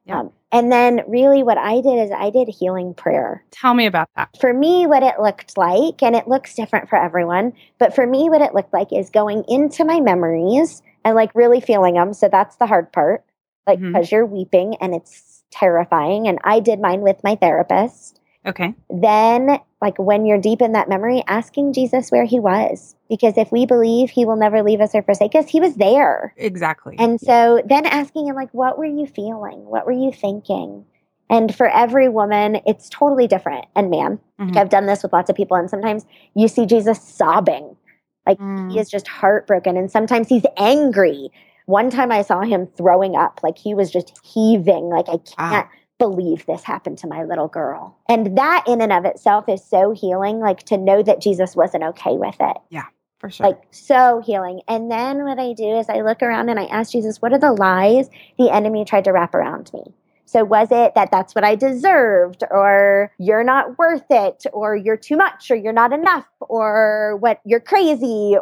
Speaker 2: Yeah.
Speaker 3: Um, and then really what I did is I did healing prayer.
Speaker 2: Tell me about that.
Speaker 3: For me, what it looked like, and it looks different for everyone, but for me, what it looked like is going into my memories and like really feeling them. So that's the hard part, like because
Speaker 2: Mm-hmm.
Speaker 3: you're weeping and it's terrifying. And I did mine with my therapist.
Speaker 2: Okay.
Speaker 3: Then, like when you're deep in that memory, asking Jesus where he was. Because if we believe he will never leave us or forsake us, he was there.
Speaker 2: Exactly.
Speaker 3: And so then asking him, like, what were you feeling? What were you thinking? And for every woman, it's totally different. And man,
Speaker 2: Mhm.
Speaker 3: like I've done this with lots of people. And sometimes you see Jesus sobbing, like
Speaker 2: Mm.
Speaker 3: he is just heartbroken. And sometimes he's angry. One time I saw him throwing up, like he was just heaving, like I can't
Speaker 2: Wow.
Speaker 3: believe this happened to my little girl. And that in and of itself is so healing, like to know that Jesus wasn't okay with it.
Speaker 2: Yeah, for sure.
Speaker 3: Like so healing. And then what I do is I look around and I ask Jesus, what are the lies the enemy tried to wrap around me? So was it that that's what I deserved, or you're not worth it, or you're too much, or you're not enough, or what you're crazy,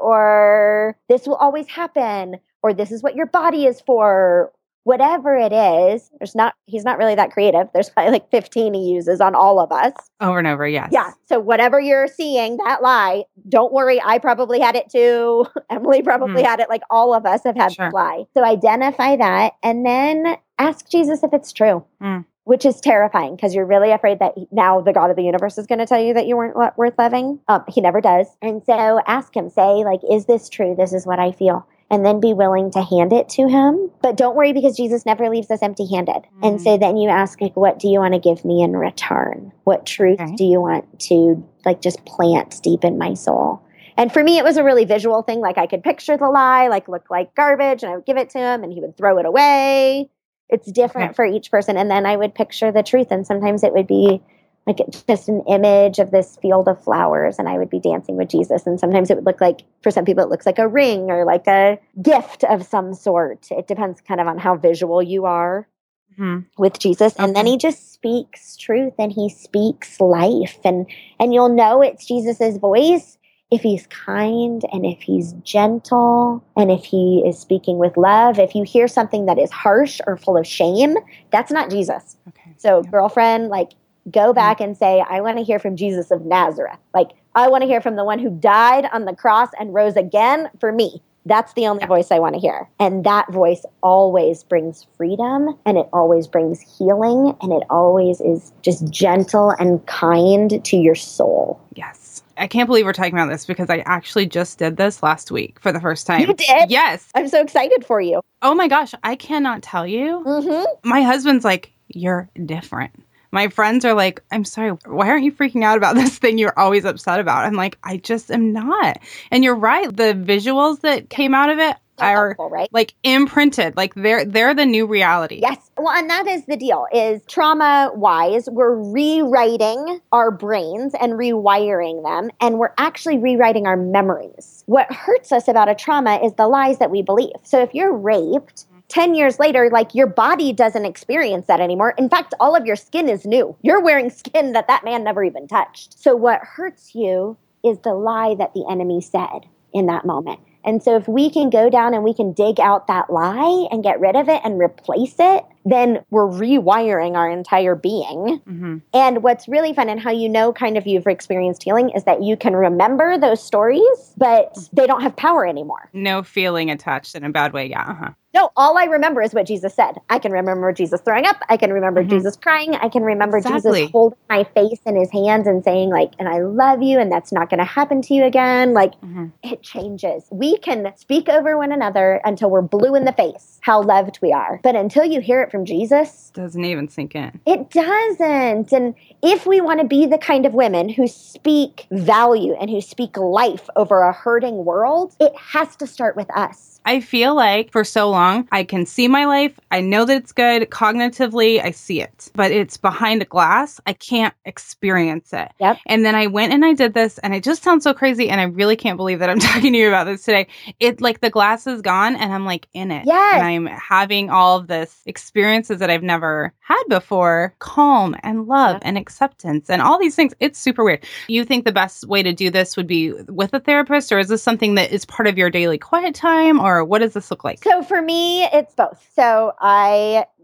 Speaker 3: or this will always happen, or this is what your body is for, whatever it is. There's not, he's not really that creative. There's probably like fifteen he uses on all of us.
Speaker 2: Over and over, yes.
Speaker 3: Yeah. So whatever you're seeing, that lie, don't worry. I probably had it too. Emily probably
Speaker 2: Mm.
Speaker 3: had it. Like all of us have had
Speaker 2: Sure.
Speaker 3: the lie. So identify that and then ask Jesus if it's true,
Speaker 2: Mm.
Speaker 3: which is terrifying because you're really afraid that he- now the God of the universe is going to tell you that you weren't lo- worth loving. Um, he never does. And so ask him, say like, is this true? This is what I feel. And then be willing to hand it to him. But don't worry because Jesus never leaves us empty handed.
Speaker 2: Mm.
Speaker 3: And so then you ask, like, what do you want to give me in return? What truth
Speaker 2: Okay.
Speaker 3: do you want to like just plant deep in my soul? And for me, it was a really visual thing. Like I could picture the lie, like look like garbage, and I would give it to him and he would throw it away. It's different
Speaker 2: Okay.
Speaker 3: for each person. And then I would picture the truth. And sometimes it would be like just an image of this field of flowers and I would be dancing with Jesus. And sometimes it would look like, for some people, it looks like a ring or like a gift of some sort. It depends kind of on how visual you are
Speaker 2: Mhm.
Speaker 3: with Jesus. And then
Speaker 2: Okay.
Speaker 3: he just speaks truth and he speaks life. And, and you'll know it's Jesus's voice if he's kind and if he's gentle and if he is speaking with love. If you hear something that is harsh or full of shame, that's not Jesus.
Speaker 2: Okay.
Speaker 3: So
Speaker 2: Yep.
Speaker 3: girlfriend, like go back and say, I want to hear from Jesus of Nazareth. Like I want to hear from the one who died on the cross and rose again for me. That's the only
Speaker 2: Yeah.
Speaker 3: voice I want to hear. And that voice always brings freedom and it always brings healing and it always is just gentle and kind to your soul.
Speaker 2: Yes. I can't believe we're talking about this because I actually just did this last week for the first time.
Speaker 3: You did?
Speaker 2: Yes.
Speaker 3: I'm so excited for you.
Speaker 2: Oh my gosh. I cannot tell you.
Speaker 3: Mm-hmm.
Speaker 2: My husband's like, you're different. My friends are like, I'm sorry, why aren't you freaking out about this thing you're always upset about? I'm like, I just am not. And you're right. The visuals that came out of it are
Speaker 3: Helpful, right?
Speaker 2: like imprinted. Like they're they're the new reality.
Speaker 3: Yes. Well, and that is the deal is trauma wise, we're rewriting our brains and rewiring them. And we're actually rewriting our memories. What hurts us about a trauma is the lies that we believe. So if you're raped, ten years later, like your body doesn't experience that anymore. In fact, all of your skin is new. You're wearing skin that that man never even touched. So what hurts you is the lie that the enemy said in that moment. And so if we can go down and we can dig out that lie and get rid of it and replace it, then we're rewiring our entire being.
Speaker 2: Mm-hmm.
Speaker 3: And what's really fun and how you know kind of you've experienced healing is that you can remember those stories, but they don't have power anymore.
Speaker 2: No feeling attached in a bad way. Yeah. Uh-huh.
Speaker 3: No, all I remember is what Jesus said. I can remember Jesus throwing up. I can remember
Speaker 2: Mhm.
Speaker 3: Jesus crying. I can remember
Speaker 2: Exactly.
Speaker 3: Jesus holding my face in his hands and saying like, and I love you and that's not going to happen to you again. Like
Speaker 2: Mm-hmm.
Speaker 3: it changes. We can speak over one another until we're blue in the face, how loved we are. But until you hear it from Jesus,
Speaker 2: Doesn't even sink in.
Speaker 3: it doesn't. And if we want to be the kind of women who speak value and who speak life over a hurting world, it has to start with us.
Speaker 2: I feel like for so long, I can see my life. I know that it's good. Cognitively, I see it. But it's behind a glass. I can't experience it.
Speaker 3: Yep.
Speaker 2: And then I went and I did this, and it just sounds so crazy. And I really can't believe that I'm talking to you about this today. It like the glass is gone, and I'm like in it.
Speaker 3: Yes.
Speaker 2: And I'm having all of this experiences that I've never had before, calm and love
Speaker 3: Yep.
Speaker 2: and acceptance and all these things. It's super weird. You think the best way to do this would be with a therapist, or is this something that is part of your daily quiet time, or what does this look like?
Speaker 3: So for me, it's both. So I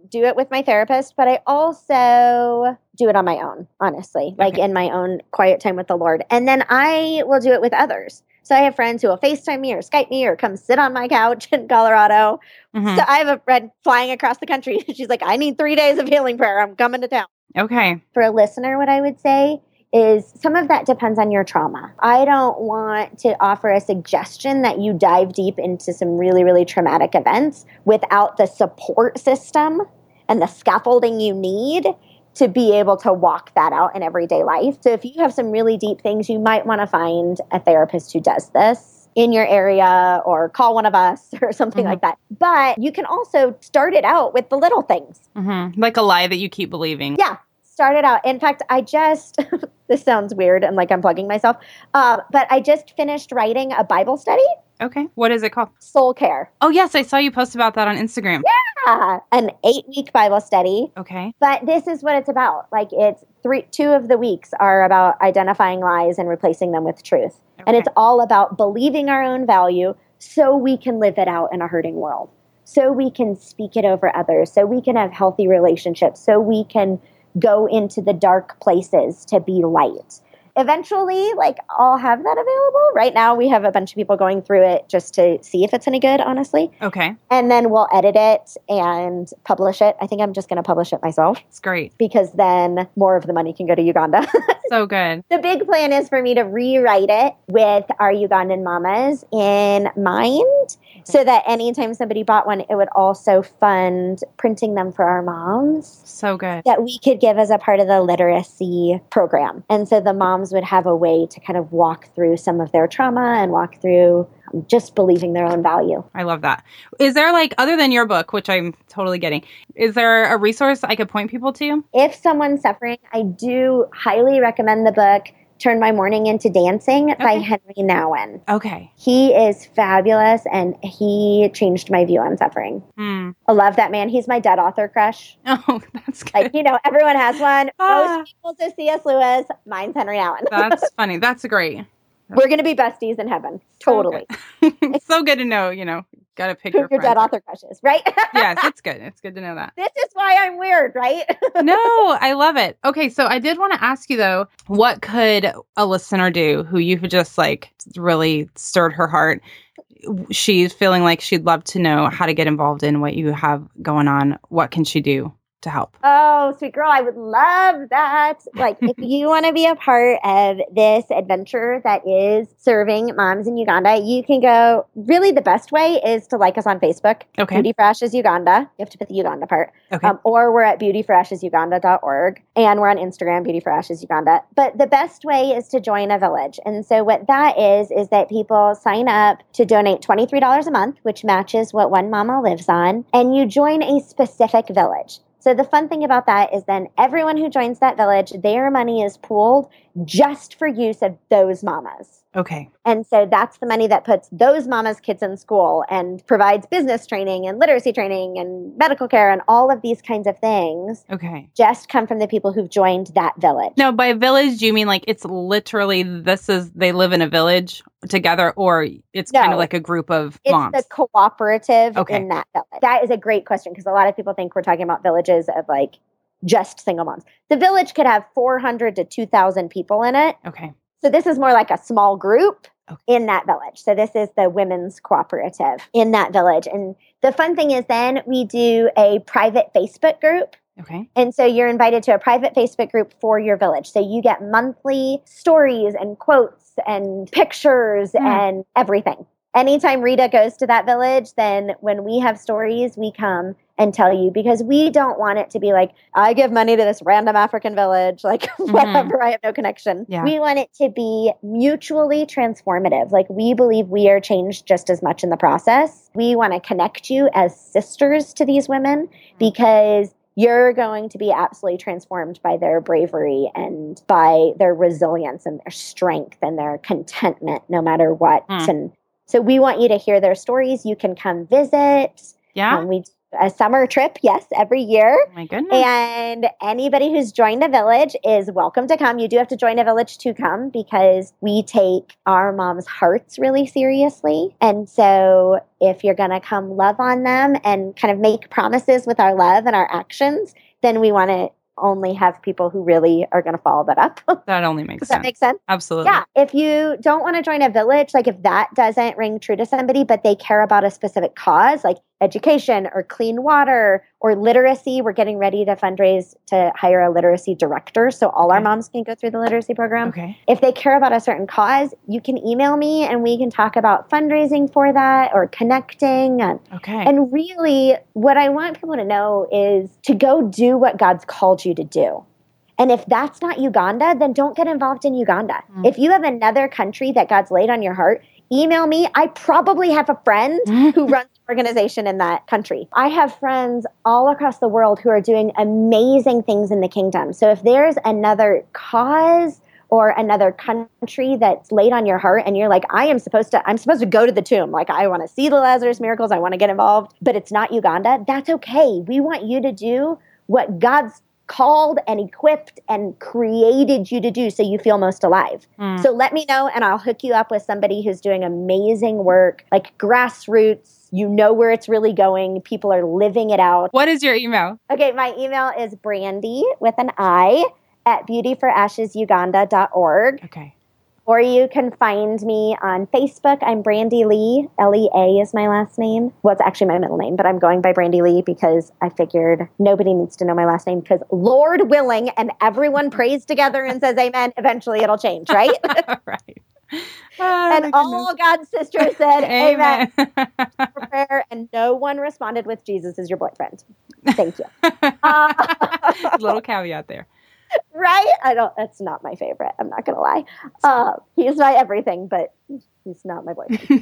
Speaker 3: do it with my therapist, but I also do it on my own, honestly, like
Speaker 2: Okay.
Speaker 3: in my own quiet time with the Lord. And then I will do it with others. So I have friends who will FaceTime me or Skype me or come sit on my couch in Colorado.
Speaker 2: Mhm.
Speaker 3: So I have a friend flying across the country. She's like, I need three days of healing prayer. I'm coming to town.
Speaker 2: Okay.
Speaker 3: For a listener, what I would say is some of that depends on your trauma. I don't want to offer a suggestion that you dive deep into some really, really traumatic events without the support system and the scaffolding you need to be able to walk that out in everyday life. So if you have some really deep things, you might want to find a therapist who does this in your area or call one of us or something
Speaker 2: Mhm.
Speaker 3: like that. But you can also start it out with the little things.
Speaker 2: Mm-hmm. Like a lie that you keep believing.
Speaker 3: Yeah. Started out. In fact, I just, this sounds weird and like I'm plugging myself, uh, but I just finished writing a Bible study,
Speaker 2: Okay. What is it called?
Speaker 3: Soul Care.
Speaker 2: Oh, yes. I saw you post about that on Instagram.
Speaker 3: Yeah, an eight week Bible study.
Speaker 2: Okay.
Speaker 3: But this is what it's about. Like it's three, two of the weeks are about identifying lies and replacing them with truth. And
Speaker 2: Okay.
Speaker 3: it's all about believing our own value so we can live it out in a hurting world, so we can speak it over others, so we can have healthy relationships, so we can go into the dark places to be light. Eventually, like, I'll have that available. Right now, we have a bunch of people going through it just to see if it's any good, honestly.
Speaker 2: Okay.
Speaker 3: And then we'll edit it and publish it. I think I'm just going to publish it myself
Speaker 2: It's great.
Speaker 3: because then more of the money can go to Uganda.
Speaker 2: So good.
Speaker 3: The big plan is for me to rewrite it with our Ugandan mamas in mind so that anytime somebody bought one, it would also fund printing them for our moms
Speaker 2: So good.
Speaker 3: that we could give as a part of the literacy program. And so the moms would have a way to kind of walk through some of their trauma and walk through um, just believing their own value.
Speaker 2: I love that. Is there like, other than your book, which I'm totally getting, is there a resource I could point people to?
Speaker 3: If someone's suffering, I do highly recommend the book Turn My Mourning into Dancing by
Speaker 2: Okay.
Speaker 3: Henry Nouwen.
Speaker 2: Okay.
Speaker 3: He is fabulous and he changed my view on suffering.
Speaker 2: Hmm.
Speaker 3: I love that man. He's my dead author crush.
Speaker 2: Oh, that's good.
Speaker 3: Like, you know, everyone has one.
Speaker 2: Ah.
Speaker 3: Most people say C S. Lewis. Mine's Henry Nouwen.
Speaker 2: That's funny. That's great.
Speaker 3: We're going to be besties in heaven. Totally.
Speaker 2: So good. It's so good to know, you know, got to pick
Speaker 3: Who
Speaker 2: your
Speaker 3: your
Speaker 2: friends.
Speaker 3: dead author crush is, right?
Speaker 2: Yes, it's good. It's good to know that.
Speaker 3: This is why I'm weird, right?
Speaker 2: No, I love it. Okay, so I did want to ask you though, what could a listener do who you've just like really stirred her heart? She's feeling like she'd love to know how to get involved in what you have going on. What can she do to help?
Speaker 3: Oh, sweet girl, I would love that. Like, if you want to be a part of this adventure that is serving moms in Uganda, you can go. Really, the best way is to like us on Facebook.
Speaker 2: Okay.
Speaker 3: Beauty for Ashes Uganda. You have to put the Uganda part.
Speaker 2: Okay.
Speaker 3: Um, or we're at beauty for ashes uganda dot org. And we're on Instagram, Beauty for Ashes Uganda. But the best way is to join a village. And so what that is, is that people sign up to donate twenty-three dollars a month, which matches what one mama lives on. And you join a specific village. So the fun thing about that is then everyone who joins that village, their money is pooled just for use of those mamas.
Speaker 2: Okay.
Speaker 3: And so that's the money that puts those mamas' kids in school and provides business training and literacy training and medical care and all of these kinds of things
Speaker 2: Okay.
Speaker 3: just come from the people who've joined that village.
Speaker 2: Now, by village, do you mean like it's literally this is they live in a village together, or it's
Speaker 3: No.
Speaker 2: kind of like a group of
Speaker 3: It's
Speaker 2: moms?
Speaker 3: the cooperative
Speaker 2: Okay.
Speaker 3: in that village. That is a great question because a lot of people think we're talking about villages of like just single moms. The village could have four hundred to two thousand people in it.
Speaker 2: Okay.
Speaker 3: So this is more like a small group
Speaker 2: Okay.
Speaker 3: in that village. So this is the women's cooperative in that village. And the fun thing is then we do a private Facebook group.
Speaker 2: Okay.
Speaker 3: And so you're invited to a private Facebook group for your village. So you get monthly stories and quotes and pictures
Speaker 2: Hmm.
Speaker 3: and everything. Anytime Rita goes to that village, then when we have stories, we come and tell you because we don't want it to be like, I give money to this random African village, like whatever, I have no connection.
Speaker 2: Yeah.
Speaker 3: We want it to be mutually transformative. Like we believe we are changed just as much in the process. We want to connect you as sisters to these women because you're going to be absolutely transformed by their bravery and by their resilience and their strength and their contentment, no matter what.
Speaker 2: Mm.
Speaker 3: And so we want you to hear their stories. You can come visit.
Speaker 2: Yeah.
Speaker 3: Um, we a summer trip, yes, every year.
Speaker 2: Oh my goodness.
Speaker 3: And anybody who's joined a village is welcome to come. You do have to join a village to come because we take our moms' hearts really seriously. And so if you're going to come love on them and kind of make promises with our love and our actions, then we want to only have people who really are going to follow that up.
Speaker 2: That only makes
Speaker 3: Does
Speaker 2: sense.
Speaker 3: that make sense?
Speaker 2: Absolutely.
Speaker 3: Yeah. If you don't want to join a village, like if that doesn't ring true to somebody, but they care about a specific cause, like education or clean water or literacy, we're getting ready to fundraise to hire a literacy director. So all our
Speaker 2: Okay.
Speaker 3: moms can go through the literacy program.
Speaker 2: Okay.
Speaker 3: If they care about a certain cause, you can email me and we can talk about fundraising for that or connecting. And,
Speaker 2: Okay.
Speaker 3: and really, what I want people to know is to go do what God's called you to do. And if that's not Uganda, then don't get involved in Uganda.
Speaker 2: Mm.
Speaker 3: If you have another country that God's laid on your heart, email me. I probably have a friend who runs an organization in that country. I have friends all across the world who are doing amazing things in the kingdom. So if there's another cause or another country that's laid on your heart and you're like, I am supposed to, I'm supposed to go to the tomb. Like, I want to see the Lazarus miracles. I want to get involved, but it's not Uganda. That's okay. We want you to do what God's called and equipped and created you to do so you feel most alive.
Speaker 2: Mm.
Speaker 3: So let me know and I'll hook you up with somebody who's doing amazing work, like grassroots. You know where it's really going. People are living it out.
Speaker 2: What is your email?
Speaker 3: Okay, my email is Brandy with an I at beauty for ashes uganda dot org.
Speaker 2: Okay.
Speaker 3: Or you can find me on Facebook. I'm Brandy Lee. L E A is my last name. Well, it's actually my middle name, but I'm going by Brandy Lee because I figured nobody needs to know my last name because Lord willing, and everyone prays together and says amen, eventually it'll change, right?
Speaker 2: Right. Oh,
Speaker 3: and all God's sisters said amen. For prayer, and no one responded with Jesus is your boyfriend. Thank you. Uh,
Speaker 2: Little caveat there.
Speaker 3: Right? I don't, that's not my favorite. I'm not going to lie. Uh, he's my everything, but he's not my boyfriend.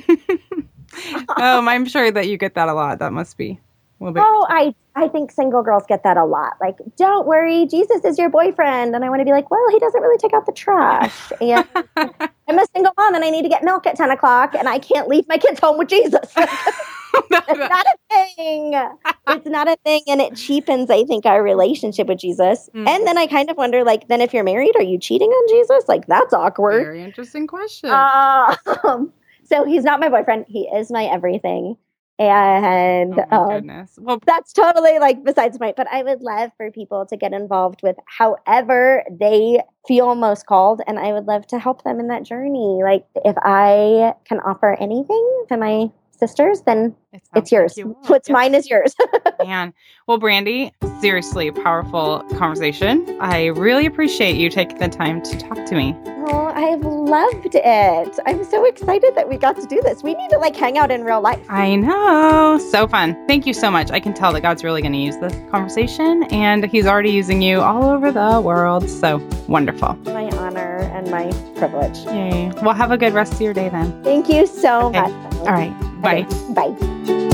Speaker 2: um, I'm sure that you get that a lot. That must be a little bit.
Speaker 3: Oh, I, I think single girls get that a lot. Like, don't worry, Jesus is your boyfriend. And I want to be like, well, he doesn't really take out the trash. And I'm a single mom and I need to get milk at ten o'clock and I can't leave my kids home with Jesus. It's not a thing. It's not a thing. And it cheapens, I think, our relationship with Jesus.
Speaker 2: Mm.
Speaker 3: And then I kind of wonder, like, then if you're married, are you cheating on Jesus? Like, that's awkward.
Speaker 2: Very interesting question.
Speaker 3: Um, so he's not my boyfriend. He is my everything. And
Speaker 2: oh my
Speaker 3: um,
Speaker 2: goodness. Well,
Speaker 3: that's totally like besides the point. But I would love for people to get involved with however they feel most called. And I would love to help them in that journey. Like, if I can offer anything to my sisters, then
Speaker 2: it
Speaker 3: it's yours.
Speaker 2: like you
Speaker 3: What's
Speaker 2: yeah.
Speaker 3: mine is yours.
Speaker 2: Man. Well, Brandy, seriously, powerful conversation. I really appreciate you taking the time to talk to me.
Speaker 3: Oh, I've loved it. I'm so excited that we got to do this. We need to like hang out in real life.
Speaker 2: I know. So fun. Thank you so much. I can tell that God's really going to use this conversation and he's already using you all over the world. So wonderful.
Speaker 3: My honor and my privilege.
Speaker 2: Yay. Well, have a good rest of your day then.
Speaker 3: Thank you so
Speaker 2: Okay.
Speaker 3: much.
Speaker 2: All right. Bye.
Speaker 3: Okay, bye.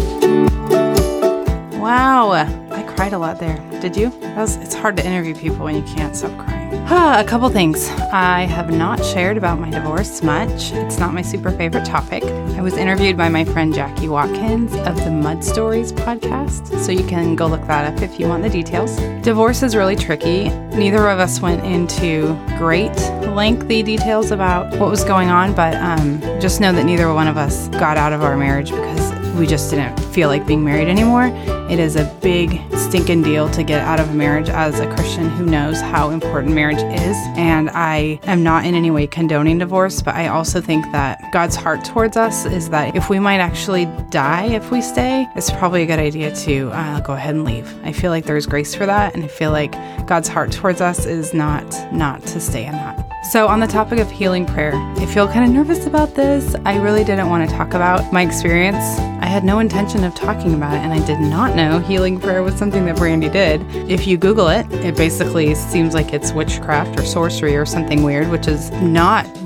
Speaker 2: Wow. I cried a lot there. Did you? That was, it's hard to interview people when you can't stop crying. A couple things. I have not shared about my divorce much. It's not my super favorite topic. I was interviewed by my friend Jackie Watkins of the Mud Stories podcast, so you can go look that up if you want the details. Divorce is really tricky. Neither of us went into great, lengthy details about what was going on, but um, just know that neither one of us got out of our marriage because we just didn't feel like being married anymore. It is a big stinking deal to get out of a marriage as a Christian who knows how important marriage is. And I am not in any way condoning divorce, but I also think that God's heart towards us is that if we might actually die if we stay, it's probably a good idea to uh, go ahead and leave. I feel like there's grace for that. And I feel like God's heart towards us is not, not to stay in that. So on the topic of healing prayer, I feel kind of nervous about this. I really didn't want to talk about my experience. I had no intention of talking about it, and I did not know healing prayer was something that Brandy did. If you Google it, it basically seems like it's witchcraft or sorcery or something weird, which is not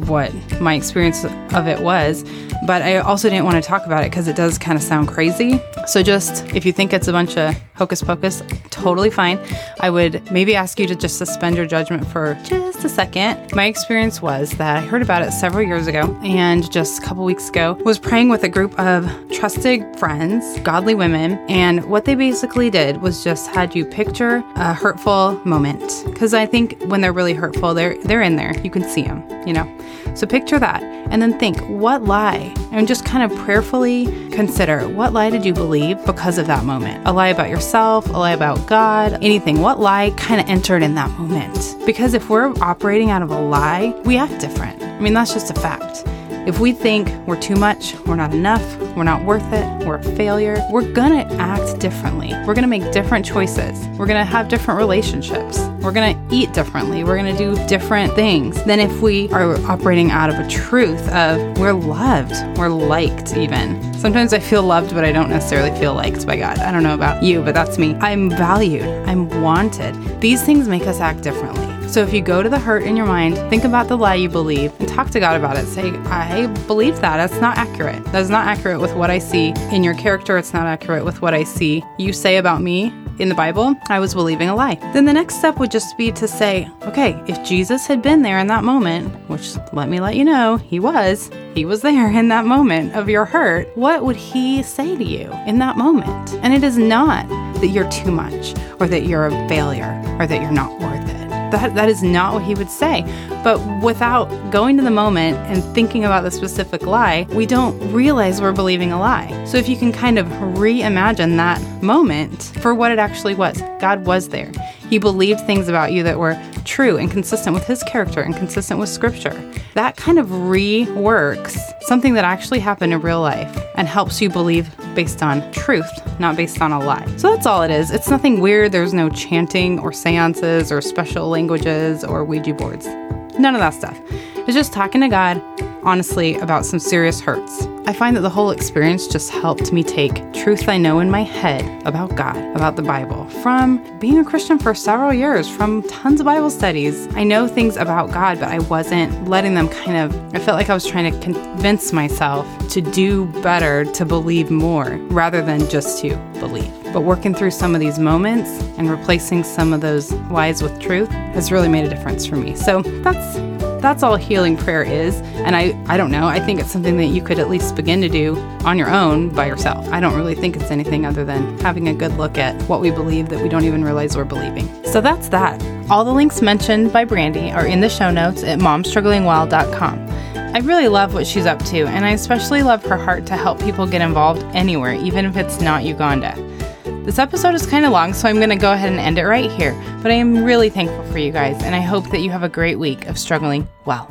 Speaker 2: what my experience of it was, but I also didn't want to talk about it because it does kind of sound crazy. So just, if you think it's a bunch of hocus pocus, totally fine. I would maybe ask you to just suspend your judgment for just a second. My experience was that I heard about it several years ago, and just a couple weeks ago was praying with a group of trusted friends, godly women, and what they basically did was just had you picture a hurtful moment. Because I think when they're really hurtful, they're they're in there. You can see them, you know. So picture that, and then think, what lie? And just kind of prayerfully consider, what lie did you believe because of that moment? A lie about yourself, a lie about God, anything. What lie kind of entered in that moment? Because if we're operating out of a lie, we act different. I mean, that's just a fact. If we think we're too much, we're not enough, we're not worth it, we're a failure, we're gonna act differently. We're gonna make different choices. We're gonna have different relationships. We're gonna eat differently. We're gonna do different things than if we are operating out of a truth of we're loved, we're liked even. Sometimes I feel loved, but I don't necessarily feel liked by God. I don't know about you, but that's me. I'm valued, I'm wanted. These things make us act differently. So if you go to the hurt in your mind, think about the lie you believe and talk to God about it. Say, I believe that. That's not accurate. That's not accurate with what I see in your character. It's not accurate with what I see you say about me in the Bible. I was believing a lie. Then the next step would just be to say, okay, if Jesus had been there in that moment, which let me let you know, he was, he was there in that moment of your hurt, what would he say to you in that moment? And it is not that you're too much or that you're a failure or that you're not worth it. That, that is not what he would say. But without going to the moment and thinking about the specific lie, we don't realize we're believing a lie. So if you can kind of reimagine that moment for what it actually was, God was there. He believed things about you that were true and consistent with his character and consistent with scripture. That kind of reworks something that actually happened in real life and helps you believe based on truth, not based on a lie. So that's all it is. It's nothing weird. There's no chanting or seances or special languages or Ouija boards. None of that stuff. It's just talking to God honestly about some serious hurts. I find that the whole experience just helped me take truth I know in my head about God, about the Bible, from being a Christian for several years, from tons of Bible studies. I know things about God, but I wasn't letting them kind of, I felt like I was trying to convince myself to do better, to believe more, rather than just to believe. But working through some of these moments and replacing some of those lies with truth has really made a difference for me. So that's That's all healing prayer is. And I, I don't know, I think it's something that you could at least begin to do on your own by yourself. I don't really think it's anything other than having a good look at what we believe that we don't even realize we're believing. So that's that. All the links mentioned by Brandy are in the show notes at mom struggling well dot com. I really love what she's up to, and I especially love her heart to help people get involved anywhere, even if it's not Uganda. This episode is kind of long, so I'm going to go ahead and end it right here. But I am really thankful for you guys, and I hope that you have a great week of struggling well.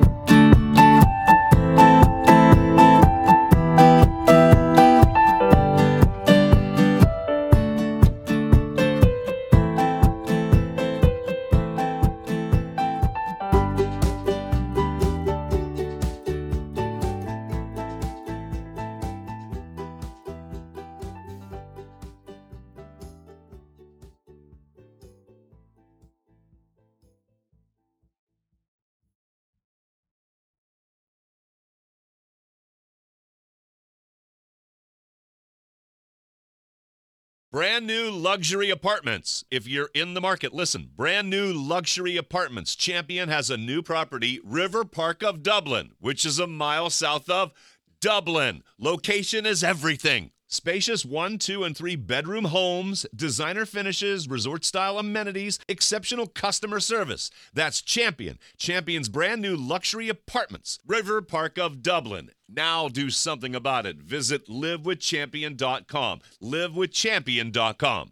Speaker 1: Brand new luxury apartments. If you're in the market, listen. Brand new luxury apartments. Champion has a new property, River Park of Dublin, which is a mile south of Dublin. Location is everything. Spacious one, two, and three bedroom homes, designer finishes, resort-style amenities, exceptional customer service. That's Champion. Champion's brand new luxury apartments, River Park of Dublin. Now do something about it. Visit live with champion dot com. live with champion dot com.